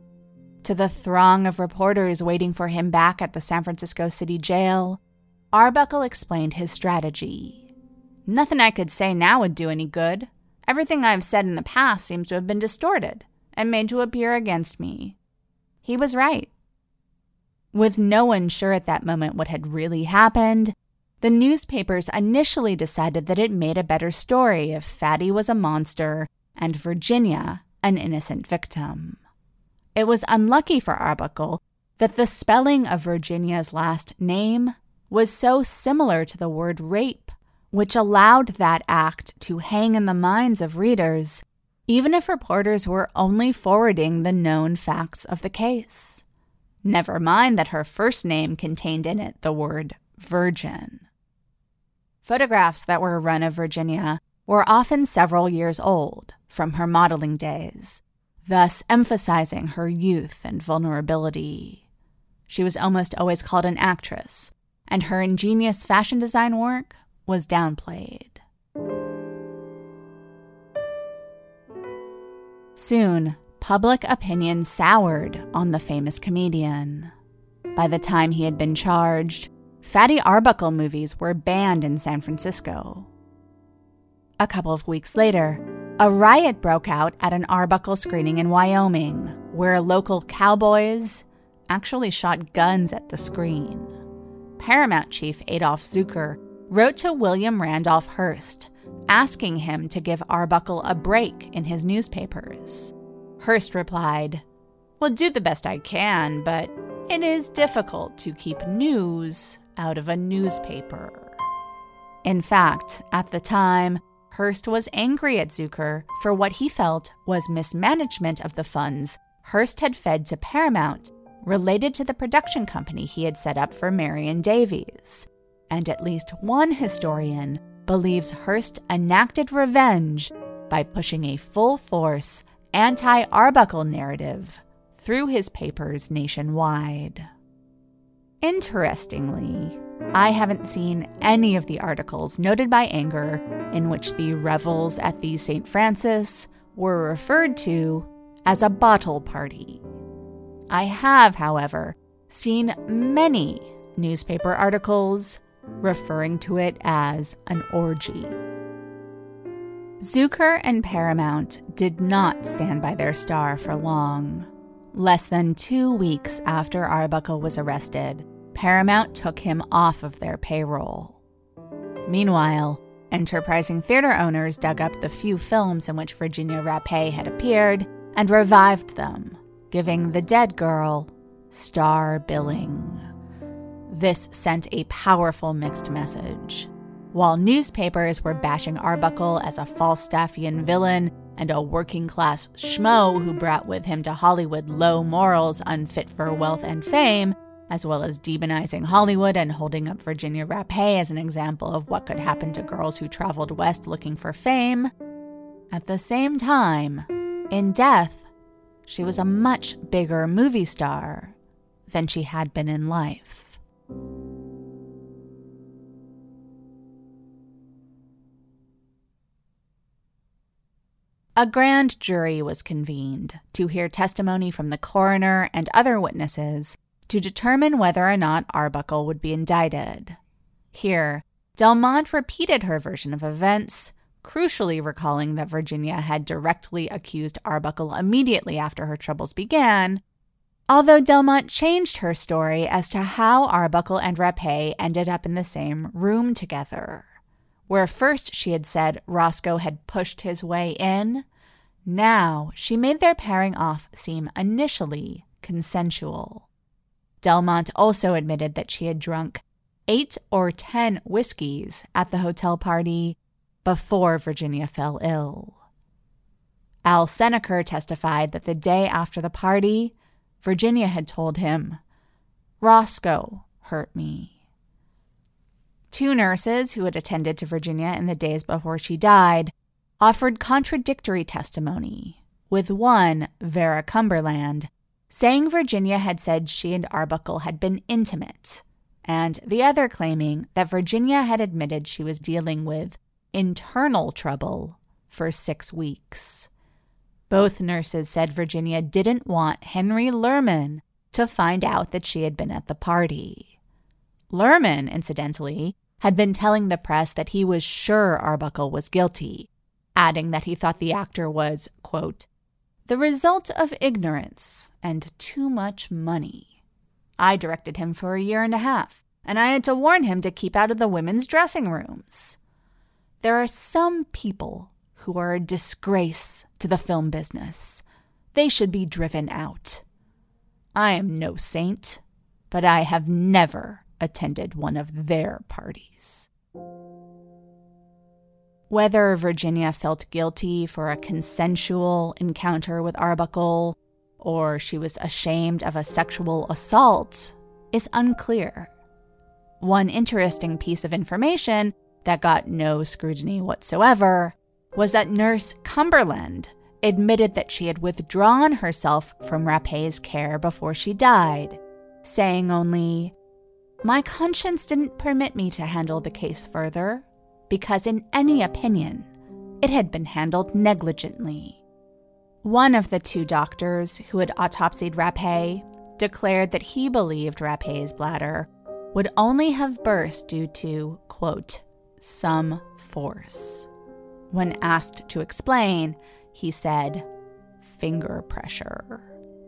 To the throng of reporters waiting for him back at the San Francisco City Jail, Arbuckle explained his strategy. "Nothing I could say now would do any good. Everything I've said in the past seems to have been distorted and made to appear against me." He was right. With no one sure at that moment what had really happened, the newspapers initially decided that it made a better story if Fatty was a monster and Virginia an innocent victim. It was unlucky for Arbuckle that the spelling of Virginia's last name was so similar to the word rape, which allowed that act to hang in the minds of readers, even if reporters were only forwarding the known facts of the case. Never mind that her first name contained in it the word virgin. Photographs that were run of Virginia were often several years old, from her modeling days, thus emphasizing her youth and vulnerability. She was almost always called an actress, and her ingenious fashion design work was downplayed. Soon, public opinion soured on the famous comedian. By the time he had been charged, Fatty Arbuckle movies were banned in San Francisco. A couple of weeks later, a riot broke out at an Arbuckle screening in Wyoming, where local cowboys actually shot guns at the screen. Paramount chief Adolph Zukor wrote to William Randolph Hearst, asking him to give Arbuckle a break in his newspapers. Hearst replied, "Well, do the best I can, but it is difficult to keep news out of a newspaper." In fact, at the time, Hearst was angry at Zukor for what he felt was mismanagement of the funds Hearst had fed to Paramount related to the production company he had set up for Marion Davies. And at least one historian believes Hearst enacted revenge by pushing a full-force anti-Arbuckle narrative through his papers nationwide. Interestingly, I haven't seen any of the articles noted by Anger in which the revels at the St. Francis were referred to as a bottle party. I have, however, seen many newspaper articles referring to it as an orgy. Zukor and Paramount did not stand by their star for long. Less than 2 weeks after Arbuckle was arrested, Paramount took him off of their payroll. Meanwhile, enterprising theater owners dug up the few films in which Virginia Rapé had appeared and revived them, giving the dead girl star billing. This sent a powerful mixed message. While newspapers were bashing Arbuckle as a Falstaffian villain and a working-class schmo who brought with him to Hollywood low morals unfit for wealth and fame, as well as demonizing Hollywood and holding up Virginia Rapé as an example of what could happen to girls who traveled west looking for fame, at the same time, in death, she was a much bigger movie star than she had been in life. A grand jury was convened to hear testimony from the coroner and other witnesses to determine whether or not Arbuckle would be indicted. Here, Delmont repeated her version of events, crucially recalling that Virginia had directly accused Arbuckle immediately after her troubles began, Although Delmont changed her story as to how Arbuckle and Rapet ended up in the same room together. Where first she had said Roscoe had pushed his way in, now she made their pairing off seem initially consensual. Delmont also admitted that she had drunk 8 or 10 whiskeys at the hotel party before Virginia fell ill. Al Seneker testified that the day after the party, Virginia had told him, "Roscoe hurt me." 2 nurses who had attended to Virginia in the days before she died offered contradictory testimony, with one, Vera Cumberland, saying Virginia had said she and Arbuckle had been intimate, and the other claiming that Virginia had admitted she was dealing with internal trouble for 6 weeks. Both nurses said Virginia didn't want Henry Lerman to find out that she had been at the party. Lerman, incidentally, had been telling the press that he was sure Arbuckle was guilty, adding that he thought the actor was, quote, "the result of ignorance and too much money. I directed him for 1.5 years, and I had to warn him to keep out of the women's dressing rooms. There are some people who are a disgrace to the film business. They should be driven out. I am no saint, but I have never attended one of their parties." Whether Virginia felt guilty for a consensual encounter with Arbuckle or she was ashamed of a sexual assault is unclear. One interesting piece of information that got no scrutiny whatsoever was that Nurse Cumberland admitted that she had withdrawn herself from Rapet's care before she died, saying only, "My conscience didn't permit me to handle the case further, because in any opinion, it had been handled negligently." One of the 2 doctors who had autopsied Rapet declared that he believed Rapet's bladder would only have burst due to, quote, "some force." When asked to explain, he said, "finger pressure."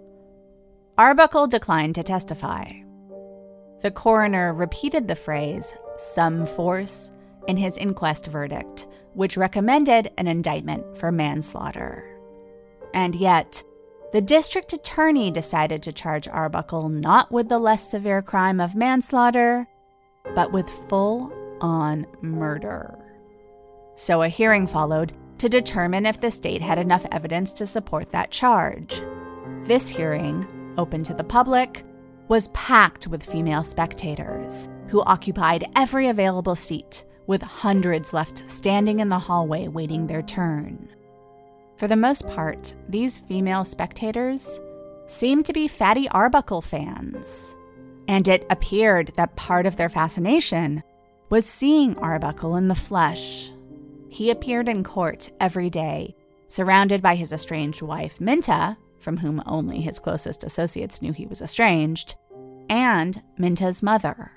Arbuckle declined to testify. The coroner repeated the phrase, "some force," in his inquest verdict, which recommended an indictment for manslaughter. And yet, the district attorney decided to charge Arbuckle not with the less severe crime of manslaughter, but with full-on murder. So a hearing followed to determine if the state had enough evidence to support that charge. This hearing, open to the public, was packed with female spectators who occupied every available seat, with hundreds left standing in the hallway waiting their turn. For the most part, these female spectators seemed to be Fatty Arbuckle fans, and it appeared that part of their fascination was seeing Arbuckle in the flesh. He appeared in court every day, surrounded by his estranged wife, Minta, from whom only his closest associates knew he was estranged, and Minta's mother.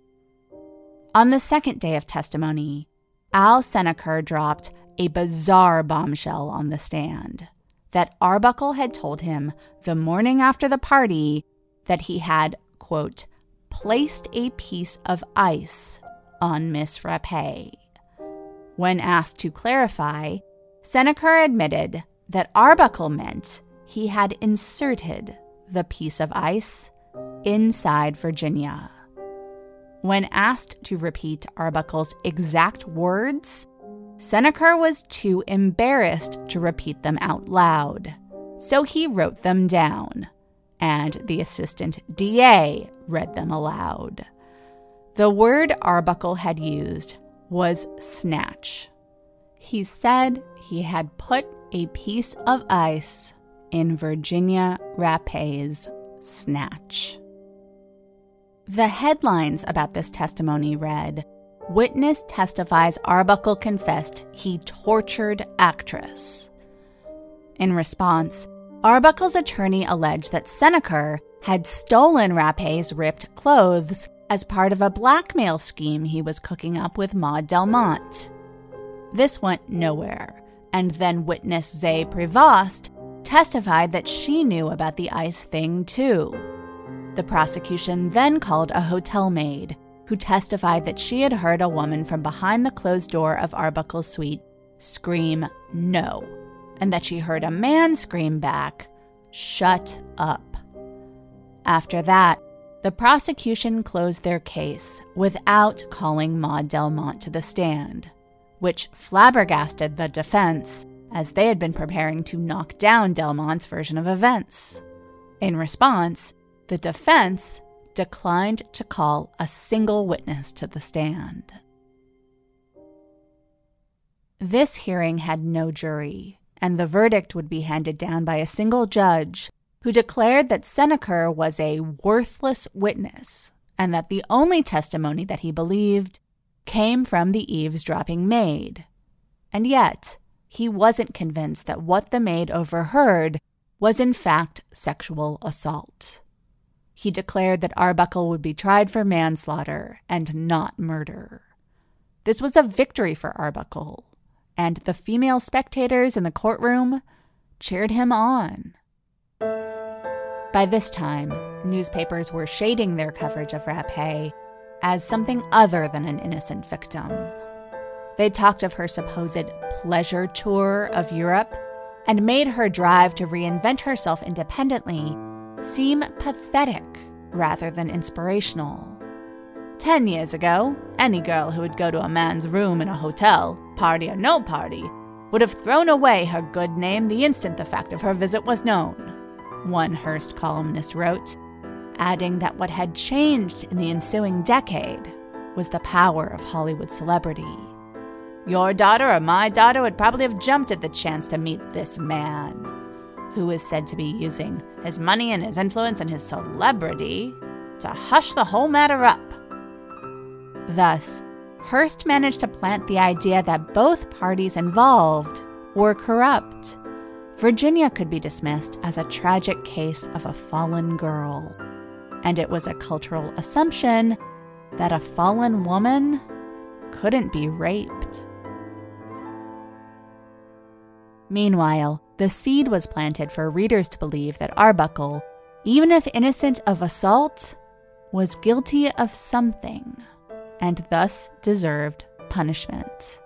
On the second day of testimony, Al Seneker dropped a bizarre bombshell on the stand, that Arbuckle had told him the morning after the party that he had, quote, "placed a piece of ice on Miss Rapet." When asked to clarify, Seneker admitted that Arbuckle meant he had inserted the piece of ice inside Virginia. When asked to repeat Arbuckle's exact words, Seneker was too embarrassed to repeat them out loud, so he wrote them down, and the assistant DA read them aloud. The word Arbuckle had used was snatch. He said he had put a piece of ice in Virginia Rapet's snatch. The headlines about this testimony read, "Witness testifies Arbuckle confessed he tortured actress." In response, Arbuckle's attorney alleged that Seneker had stolen Rapet's ripped clothes as part of a blackmail scheme he was cooking up with Maud Delmont. This went nowhere, and then witness Zay Prevost testified that she knew about the ice thing too. The prosecution then called a hotel maid who testified that she had heard a woman from behind the closed door of Arbuckle's suite scream no, and that she heard a man scream back, shut up. After that, the prosecution closed their case without calling Maud Delmont to the stand, which flabbergasted the defense, as they had been preparing to knock down Delmont's version of events. In response, the defense declined to call a single witness to the stand. This hearing had no jury, and the verdict would be handed down by a single judge who declared that Seneker was a worthless witness and that the only testimony that he believed came from the eavesdropping maid. And yet, he wasn't convinced that what the maid overheard was in fact sexual assault. He declared that Arbuckle would be tried for manslaughter and not murder. This was a victory for Arbuckle, and the female spectators in the courtroom cheered him on. By this time, newspapers were shading their coverage of Rapé as something other than an innocent victim. They talked of her supposed pleasure tour of Europe and made her drive to reinvent herself independently seem pathetic rather than inspirational. 10 years ago, any girl who would go to a man's room in a hotel, party or no party, would have thrown away her good name the instant the fact of her visit was known, one Hearst columnist wrote, adding that what had changed in the ensuing decade was the power of Hollywood celebrity. Your daughter or my daughter would probably have jumped at the chance to meet this man, who is said to be using his money and his influence and his celebrity to hush the whole matter up. Thus, Hearst managed to plant the idea that both parties involved were corrupt. Virginia could be dismissed as a tragic case of a fallen girl, and it was a cultural assumption that a fallen woman couldn't be raped. Meanwhile, the seed was planted for readers to believe that Arbuckle, even if innocent of assault, was guilty of something, and thus deserved punishment.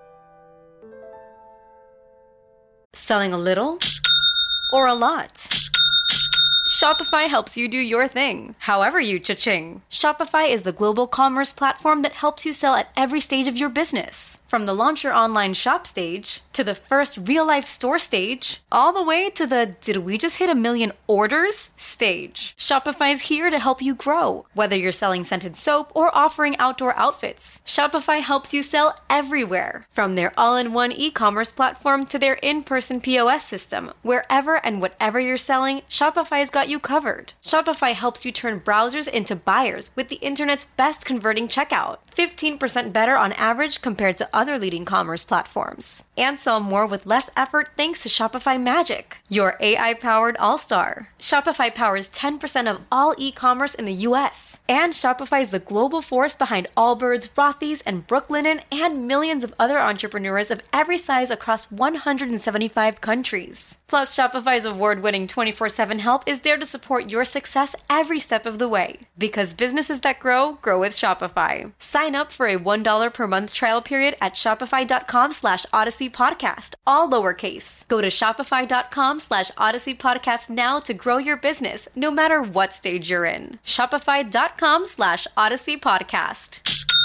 Selling a little or a lot? Shopify helps you do your thing, however you cha-ching. Shopify is the global commerce platform that helps you sell at every stage of your business. From the launch your online shop stage, to the first real-life store stage, all the way to the did we just hit 1 million orders stage. Shopify's here to help you grow. Whether you're selling scented soap or offering outdoor outfits, Shopify helps you sell everywhere. From their all-in-one e-commerce platform to their in-person POS system, wherever and whatever you're selling, Shopify's got you covered. Shopify helps you turn browsers into buyers with the internet's best converting checkout. 15% better on average compared to other leading commerce platforms. And sell more with less effort thanks to Shopify Magic, your AI-powered all-star. Shopify powers 10% of all e-commerce in the US. And Shopify is the global force behind Allbirds, Rothy's, and Brooklinen, and millions of other entrepreneurs of every size across 175 countries. Plus, Shopify's award-winning 24/7 help is there to support your success every step of the way. Because businesses that grow with Shopify. Sign up for a $1 per month trial period at shopify.com/Odyssey Podcast, all lowercase. Go to shopify.com/Odyssey Podcast now to grow your business, no matter what stage you're in. Shopify.com/Odyssey Podcast.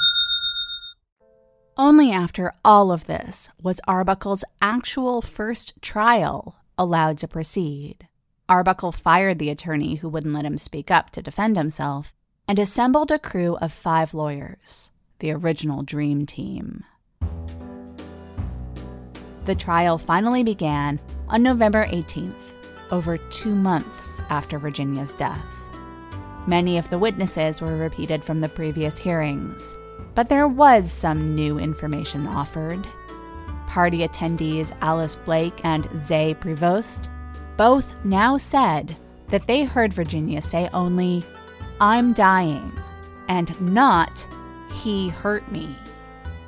Only after all of this was Arbuckle's actual first trial allowed to proceed. Arbuckle fired the attorney who wouldn't let him speak up to defend himself and assembled a crew of 5 lawyers, the original dream team. The trial finally began on November 18th, over 2 months after Virginia's death. Many of the witnesses were repeated from the previous hearings, but there was some new information offered. Party attendees Alice Blake and Zay Prevost both now said that they heard Virginia say only, "I'm dying," and not, "He hurt me."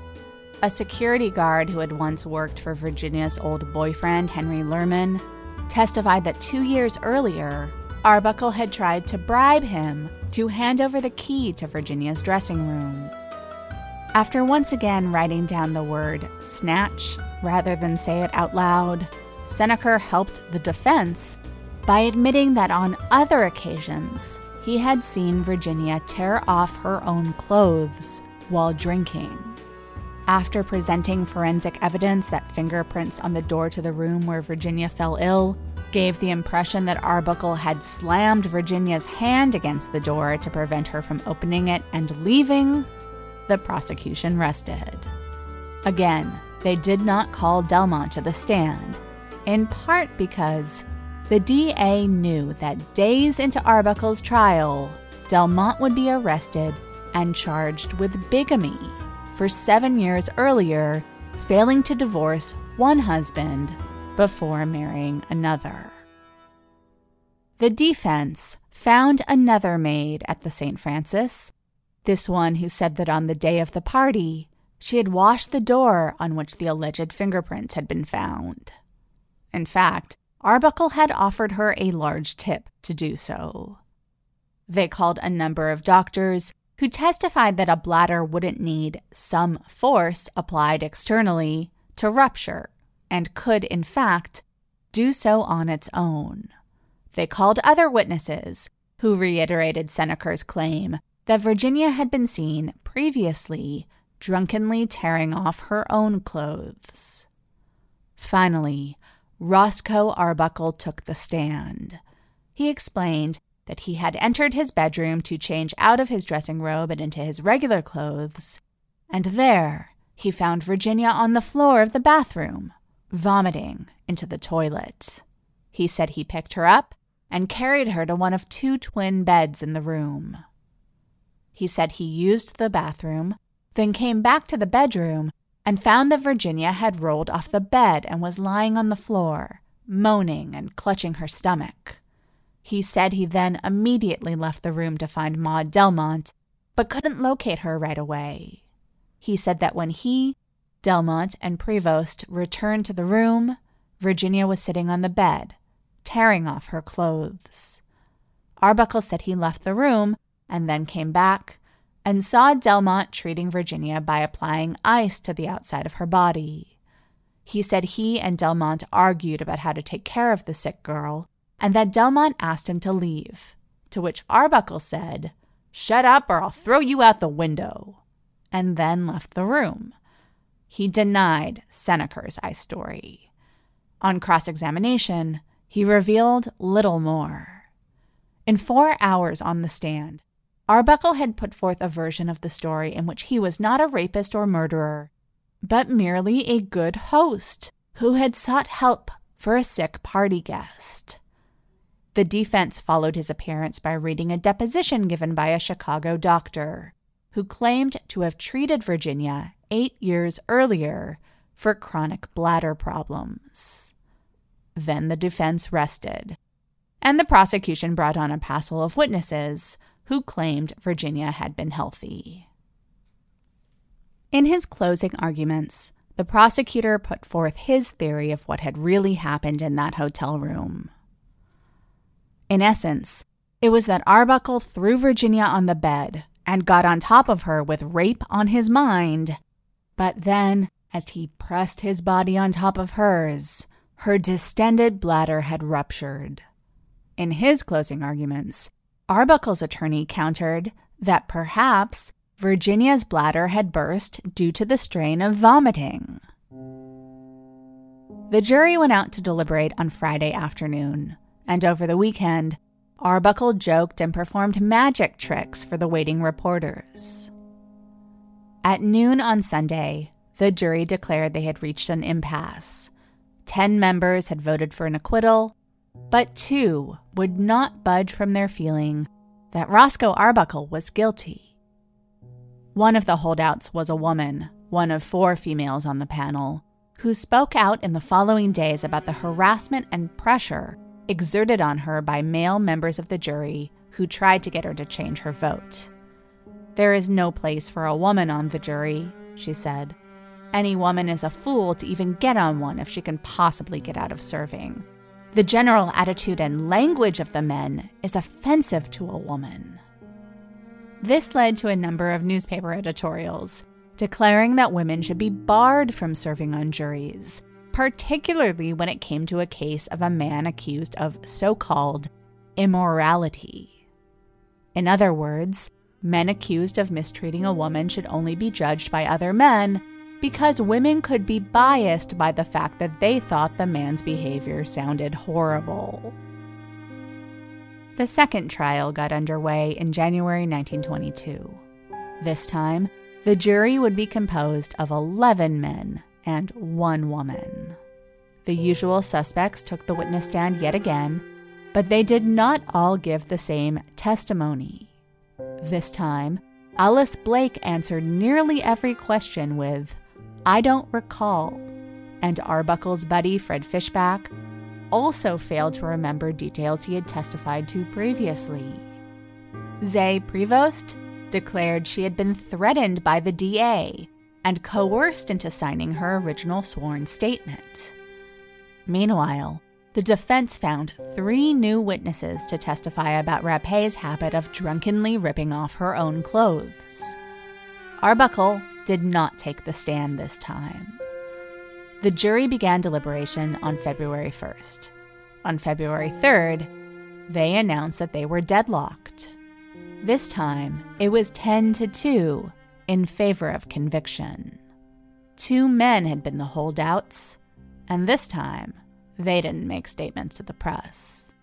A security guard who had once worked for Virginia's old boyfriend, Henry Lerman, testified that 2 years earlier, Arbuckle had tried to bribe him to hand over the key to Virginia's dressing room. After once again writing down the word snatch rather than say it out loud, Seneker helped the defense by admitting that on other occasions, he had seen Virginia tear off her own clothes while drinking. After presenting forensic evidence that fingerprints on the door to the room where Virginia fell ill gave the impression that Arbuckle had slammed Virginia's hand against the door to prevent her from opening it and leaving, the prosecution rested. Again, they did not call Delmont to the stand, in part because the DA knew that days into Arbuckle's trial, Delmont would be arrested and charged with bigamy for 7 years earlier, failing to divorce one husband before marrying another. The defense found another maid at the St. Francis, this one who said that on the day of the party, she had washed the door on which the alleged fingerprints had been found. In fact, Arbuckle had offered her a large tip to do so. They called a number of doctors who testified that a bladder wouldn't need some force applied externally to rupture and could, in fact, do so on its own. They called other witnesses who reiterated Seneker's claim that Virginia had been seen previously drunkenly tearing off her own clothes. Finally, Roscoe Arbuckle took the stand. He explained that he had entered his bedroom to change out of his dressing robe and into his regular clothes, and there he found Virginia on the floor of the bathroom, vomiting into the toilet. He said he picked her up and carried her to one of 2 twin beds in the room. He said he used the bathroom, then came back to the bedroom and found that Virginia had rolled off the bed and was lying on the floor, moaning and clutching her stomach. He said he then immediately left the room to find Maud Delmont, but couldn't locate her right away. He said that when he, Delmont, and Prevost returned to the room, Virginia was sitting on the bed, tearing off her clothes. Arbuckle said he left the room and then came back and saw Delmont treating Virginia by applying ice to the outside of her body. He said he and Delmont argued about how to take care of the sick girl, and that Delmont asked him to leave, to which Arbuckle said, "Shut up or I'll throw you out the window," and then left the room. He denied Seneker's ice story. On cross-examination, he revealed little more. In 4 hours on the stand, Arbuckle had put forth a version of the story in which he was not a rapist or murderer, but merely a good host who had sought help for a sick party guest. The defense followed his appearance by reading a deposition given by a Chicago doctor who claimed to have treated Virginia 8 years earlier for chronic bladder problems. Then the defense rested, and the prosecution brought on a passel of witnesses who claimed Virginia had been healthy. In his closing arguments, the prosecutor put forth his theory of what had really happened in that hotel room. In essence, it was that Arbuckle threw Virginia on the bed and got on top of her with rape on his mind, but then, as he pressed his body on top of hers, her distended bladder had ruptured. In his closing arguments, Arbuckle's attorney countered that perhaps Virginia's bladder had burst due to the strain of vomiting. The jury went out to deliberate on Friday afternoon, and over the weekend, Arbuckle joked and performed magic tricks for the waiting reporters. At noon on Sunday, the jury declared they had reached an impasse. 10 members had voted for an acquittal, but 2 would not budge from their feeling that Roscoe Arbuckle was guilty. One of the holdouts was a woman, one of 4 females on the panel, who spoke out in the following days about the harassment and pressure exerted on her by male members of the jury who tried to get her to change her vote. "There is no place for a woman on the jury," she said. "Any woman is a fool to even get on one if she can possibly get out of serving. The general attitude and language of the men is offensive to a woman. This led to a number of newspaper editorials declaring that women should be barred from serving on juries, particularly when it came to a case of a man accused of so-called immorality. In other words, men accused of mistreating a woman should only be judged by other men because women could be biased by the fact that they thought the man's behavior sounded horrible. The second trial got underway in January 1922. This time, the jury would be composed of 11 men and 1 woman. The usual suspects took the witness stand yet again, but they did not all give the same testimony. This time, Alice Blake answered nearly every question with, "I don't recall," and Arbuckle's buddy Fred Fishback also failed to remember details he had testified to previously. Zay Prevost declared she had been threatened by the DA and coerced into signing her original sworn statement. Meanwhile, the defense found 3 new witnesses to testify about Rapé's habit of drunkenly ripping off her own clothes. Arbuckle did not take the stand this time. The jury began deliberation on February 1st. On February 3rd, they announced that they were deadlocked. This time, it was 10-2 in favor of conviction. 2 men had been the holdouts, and this time, they didn't make statements to the press.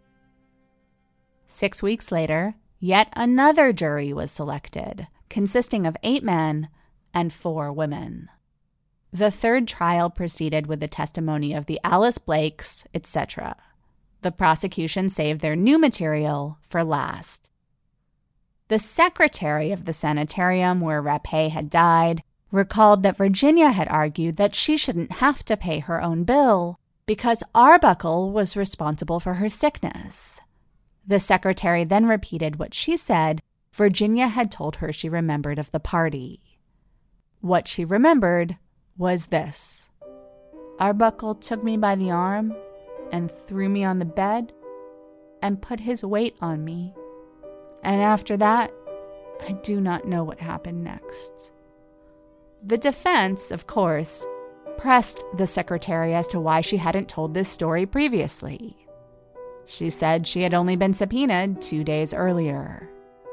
6 weeks later, yet another jury was selected, consisting of 8 men and 4 women. The third trial proceeded with the testimony of the Alice Blakes, etc. The prosecution saved their new material for last. The secretary of the sanitarium where Rapé had died recalled that Virginia had argued that she shouldn't have to pay her own bill because Arbuckle was responsible for her sickness. The secretary then repeated what she said Virginia had told her she remembered of the party. What she remembered was this: Arbuckle took me by the arm and threw me on the bed and put his weight on me. And after that, I do not know what happened next. The defense, of course, pressed the secretary as to why she hadn't told this story previously. She said she had only been subpoenaed 2 days earlier.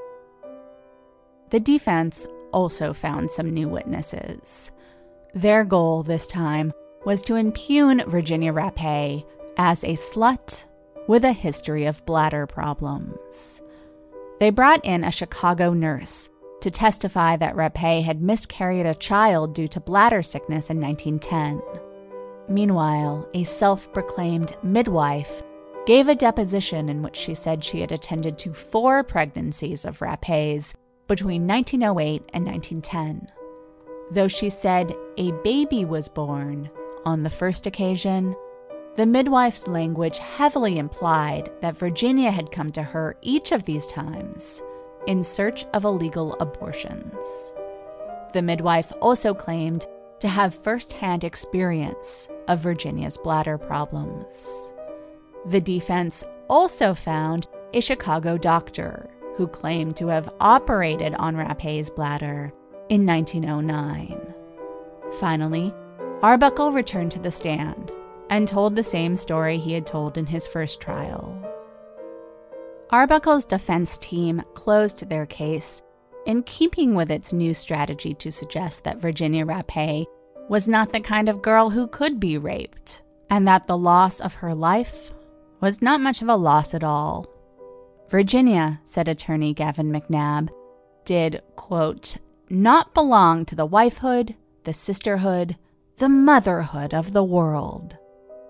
The defense also found some new witnesses. Their goal this time was to impugn Virginia Rapé as a slut with a history of bladder problems. They brought in a Chicago nurse to testify that Rapé had miscarried a child due to bladder sickness in 1910. Meanwhile, a self-proclaimed midwife gave a deposition in which she said she had attended to 4 pregnancies of Rapé's between 1908 and 1910. Though she said a baby was born on the first occasion, the midwife's language heavily implied that Virginia had come to her each of these times in search of illegal abortions. The midwife also claimed to have first-hand experience of Virginia's bladder problems. The defense also found a Chicago doctor who claimed to have operated on Rapé's bladder in 1909. Finally, Arbuckle returned to the stand and told the same story he had told in his first trial. Arbuckle's defense team closed their case in keeping with its new strategy to suggest that Virginia Rapé was not the kind of girl who could be raped, and that the loss of her life was not much of a loss at all. Virginia, said attorney Gavin McNabb, did, quote, not belong to the wifehood, the sisterhood, the motherhood of the world.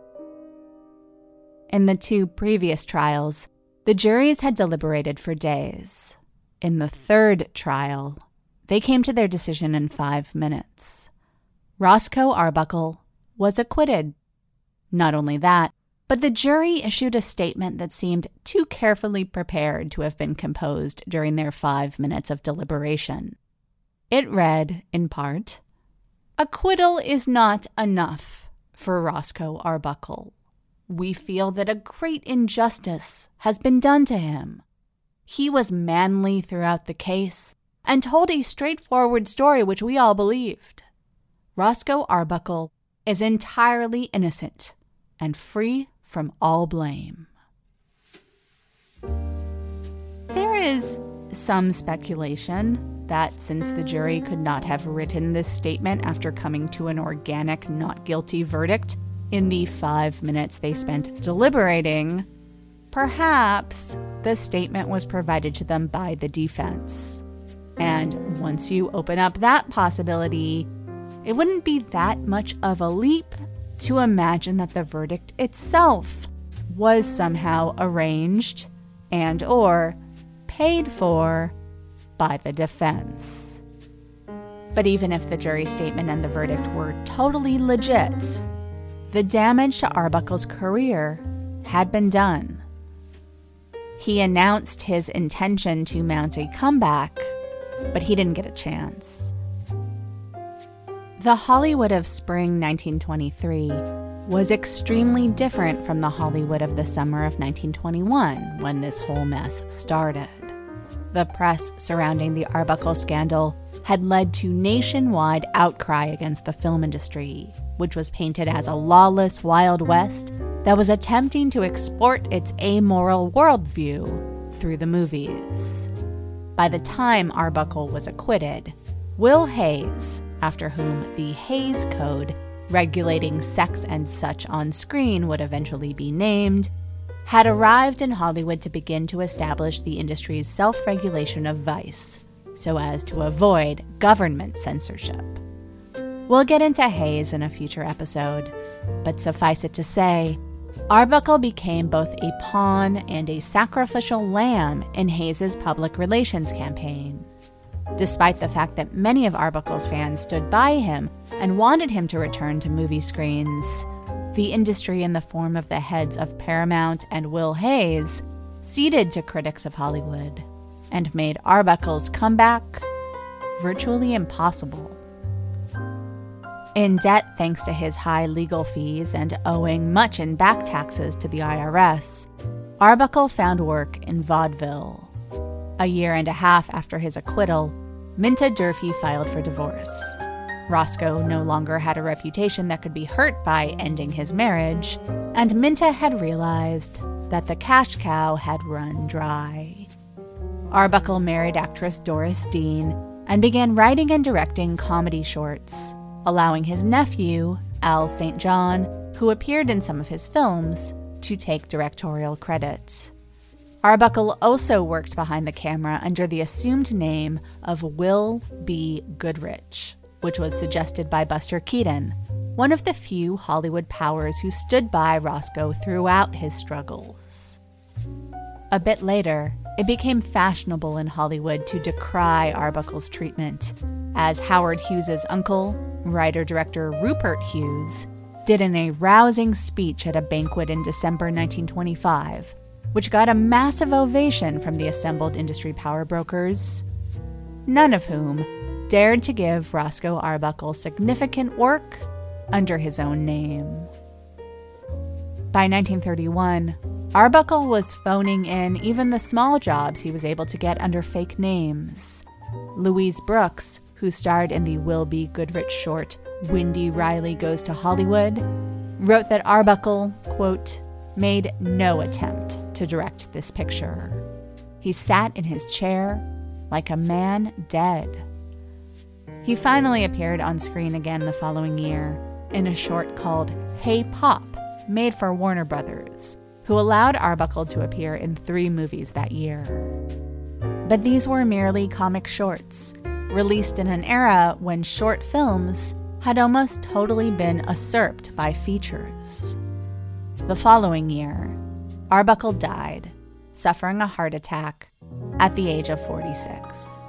In the 2 previous trials, the juries had deliberated for days. In the third trial, they came to their decision in 5 minutes. Roscoe Arbuckle was acquitted. Not only that, but the jury issued a statement that seemed too carefully prepared to have been composed during their 5 minutes of deliberation. It read, in part, "Acquittal is not enough for Roscoe Arbuckle. We feel that a great injustice has been done to him. He was manly throughout the case and told a straightforward story which we all believed. Roscoe Arbuckle is entirely innocent and free from all blame. There is some speculation that since the jury could not have written this statement after coming to an organic not guilty verdict in the 5 minutes they spent deliberating, perhaps the statement was provided to them by the defense. And once you open up that possibility, it wouldn't be that much of a leap to imagine that the verdict itself was somehow arranged and or paid for by the defense. But even if the jury statement and the verdict were totally legit, the damage to Arbuckle's career had been done. He announced his intention to mount a comeback, but he didn't get a chance. The Hollywood of spring 1923 was extremely different from the Hollywood of the summer of 1921 when this whole mess started. The press surrounding the Arbuckle scandal had led to nationwide outcry against the film industry, which was painted as a lawless Wild West that was attempting to export its amoral worldview through the movies. By the time Arbuckle was acquitted, Will Hays, after whom the Hays Code regulating sex and such on screen would eventually be named, had arrived in Hollywood to begin to establish the industry's self-regulation of vice, so as to avoid government censorship. We'll get into Hays in a future episode, but suffice it to say, Arbuckle became both a pawn and a sacrificial lamb in Hays's public relations campaign. Despite the fact that many of Arbuckle's fans stood by him and wanted him to return to movie screens, the industry in the form of the heads of Paramount and Will Hays ceded to critics of Hollywood and made Arbuckle's comeback virtually impossible. In debt thanks to his high legal fees and owing much in back taxes to the IRS, Arbuckle found work in vaudeville. A year and a half after his acquittal, Minta Durfee filed for divorce. Roscoe no longer had a reputation that could be hurt by ending his marriage, and Minta had realized that the cash cow had run dry. Arbuckle married actress Doris Dean and began writing and directing comedy shorts, allowing his nephew, Al St. John, who appeared in some of his films, to take directorial credit. Arbuckle also worked behind the camera under the assumed name of Will B. Goodrich, which was suggested by Buster Keaton, one of the few Hollywood powers who stood by Roscoe throughout his struggles. A bit later, it became fashionable in Hollywood to decry Arbuckle's treatment, as Howard Hughes's uncle, writer-director Rupert Hughes, did in a rousing speech at a banquet in December 1925, which got a massive ovation from the assembled industry power brokers, none of whom dared to give Roscoe Arbuckle significant work under his own name. By 1931, Arbuckle was phoning in even the small jobs he was able to get under fake names. Louise Brooks, who starred in the Will B. Goodrich short Windy Riley Goes to Hollywood, wrote that Arbuckle, quote, made no attempt to direct this picture. He sat in his chair like a man dead. He finally appeared on screen again the following year in a short called Hey Pop, made for Warner Brothers, who allowed Arbuckle to appear in 3 movies that year. But these were merely comic shorts, released in an era when short films had almost totally been usurped by features. The following year, Arbuckle died, suffering a heart attack at the age of 46.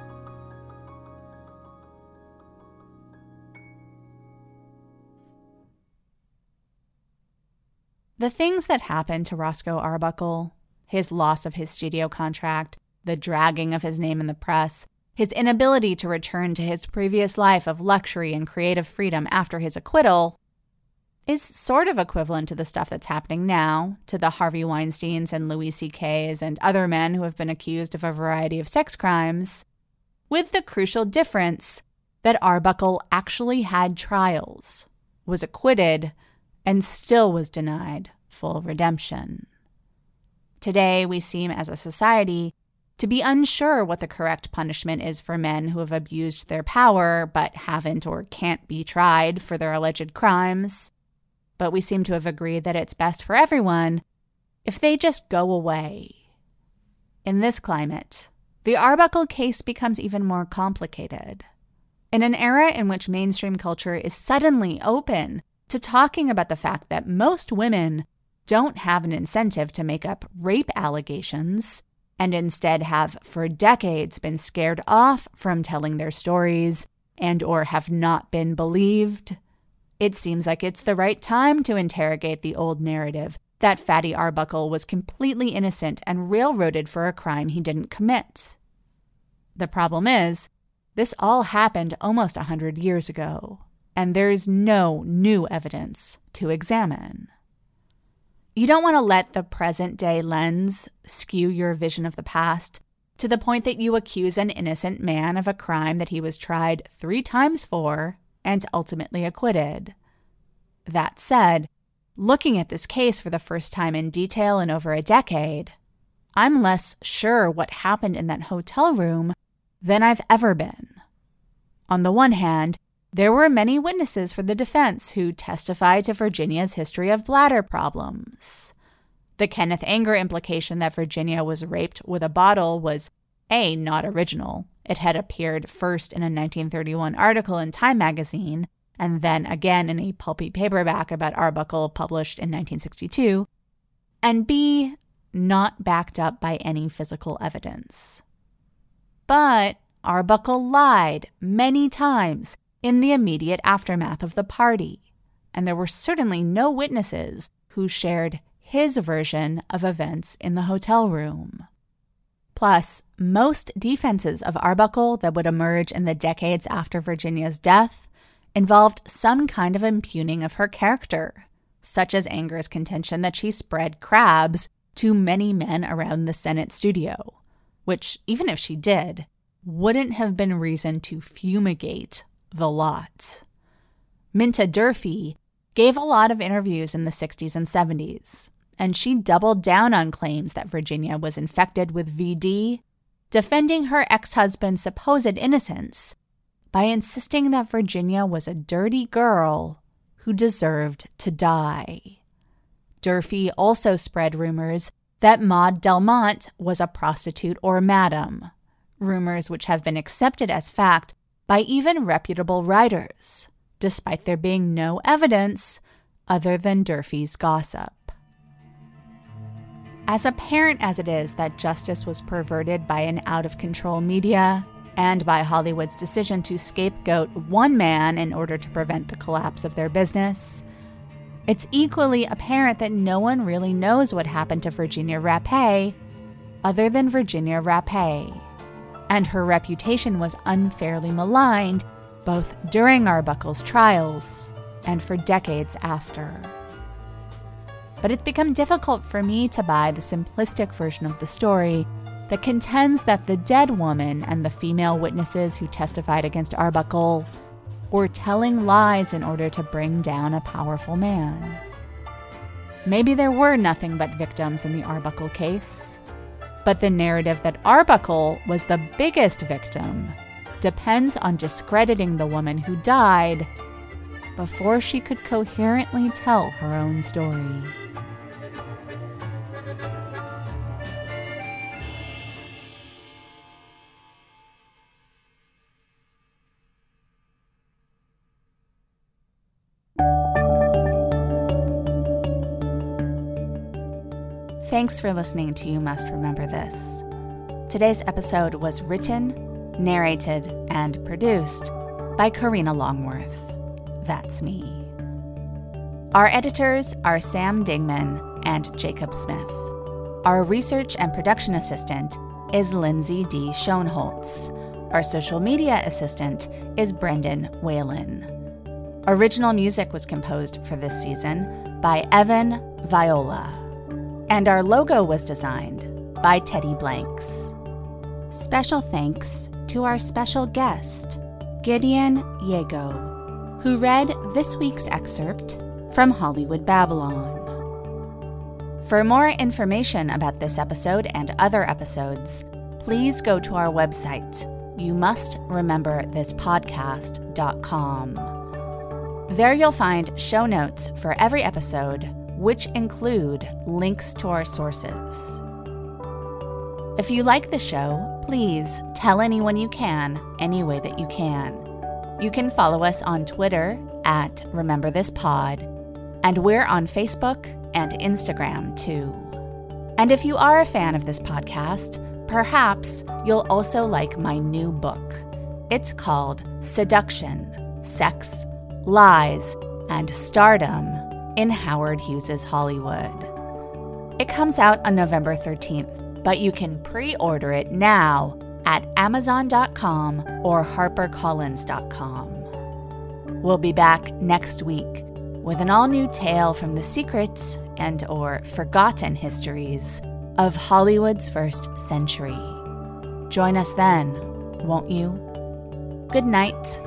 The things that happened to Roscoe Arbuckle, his loss of his studio contract, the dragging of his name in the press, his inability to return to his previous life of luxury and creative freedom after his acquittal, is sort of equivalent to the stuff that's happening now to the Harvey Weinsteins and Louis C.K.'s and other men who have been accused of a variety of sex crimes, with the crucial difference that Arbuckle actually had trials, was acquitted, and still was denied full redemption. Today, we seem as a society to be unsure what the correct punishment is for men who have abused their power but haven't or can't be tried for their alleged crimes. But we seem to have agreed that it's best for everyone if they just go away. In this climate, the Arbuckle case becomes even more complicated. In an era in which mainstream culture is suddenly open to talking about the fact that most women don't have an incentive to make up rape allegations and instead have for decades been scared off from telling their stories and or have not been believed, it seems like it's the right time to interrogate the old narrative that Fatty Arbuckle was completely innocent and railroaded for a crime he didn't commit. The problem is, this all happened almost 100 years ago, and there's no new evidence to examine. You don't want to let the present-day lens skew your vision of the past to the point that you accuse an innocent man of a crime that he was tried 3 times for and ultimately acquitted. That said, looking at this case for the first time in detail in over a decade, I'm less sure what happened in that hotel room than I've ever been. On the one hand, there were many witnesses for the defense who testified to Virginia's history of bladder problems. The Kenneth Anger implication that Virginia was raped with a bottle was A, not original. It had appeared first in a 1931 article in Time magazine, and then again in a pulpy paperback about Arbuckle published in 1962, and B, not backed up by any physical evidence. But Arbuckle lied many times in the immediate aftermath of the party, and there were certainly no witnesses who shared his version of events in the hotel room. Plus, most defenses of Arbuckle that would emerge in the decades after Virginia's death involved some kind of impugning of her character, such as Anger's contention that she spread crabs to many men around the Senate studio, which, even if she did, wouldn't have been reason to fumigate the lot. Minta Durfee gave a lot of interviews in the 60s and 70s, and she doubled down on claims that Virginia was infected with VD, defending her ex-husband's supposed innocence by insisting that Virginia was a dirty girl who deserved to die. Durfee also spread rumors that Maud Delmont was a prostitute or madam, rumors which have been accepted as fact by even reputable writers, despite there being no evidence other than Durfee's gossip. As apparent as it is that justice was perverted by an out-of-control media and by Hollywood's decision to scapegoat one man in order to prevent the collapse of their business, it's equally apparent that no one really knows what happened to Virginia Rapé other than Virginia Rapé, and her reputation was unfairly maligned both during Arbuckle's trials and for decades after. But it's become difficult for me to buy the simplistic version of the story that contends that the dead woman and the female witnesses who testified against Arbuckle were telling lies in order to bring down a powerful man. Maybe there were nothing but victims in the Arbuckle case, but the narrative that Arbuckle was the biggest victim depends on discrediting the woman who died before she could coherently tell her own story. Thanks for listening to You Must Remember This. Today's episode was written, narrated, and produced by Karina Longworth. That's me. Our editors are Sam Dingman and Jacob Smith. Our research and production assistant is Lindsay D. Schoenholtz. Our social media assistant is Brendan Whalen. Original music was composed for this season by Evan Viola. And our logo was designed by Teddy Blanks. Special thanks to our special guest, Gideon Yago, who read this week's excerpt from Hollywood Babylon. For more information about this episode and other episodes, please go to our website, youmustrememberthispodcast.com. There you'll find show notes for every episode, which include links to our sources. If you like the show, please tell anyone you can, any way that you can. You can follow us on Twitter at RememberThisPod, and we're on Facebook and Instagram too. And if you are a fan of this podcast, perhaps you'll also like my new book. It's called Seduction, Sex, Lies, and Stardom in Howard Hughes's Hollywood. It comes out on November 13th, but you can pre-order it now at Amazon.com or HarperCollins.com. We'll be back next week with an all-new tale from the secret and/or forgotten histories of Hollywood's first century. Join us then, won't you? Good night.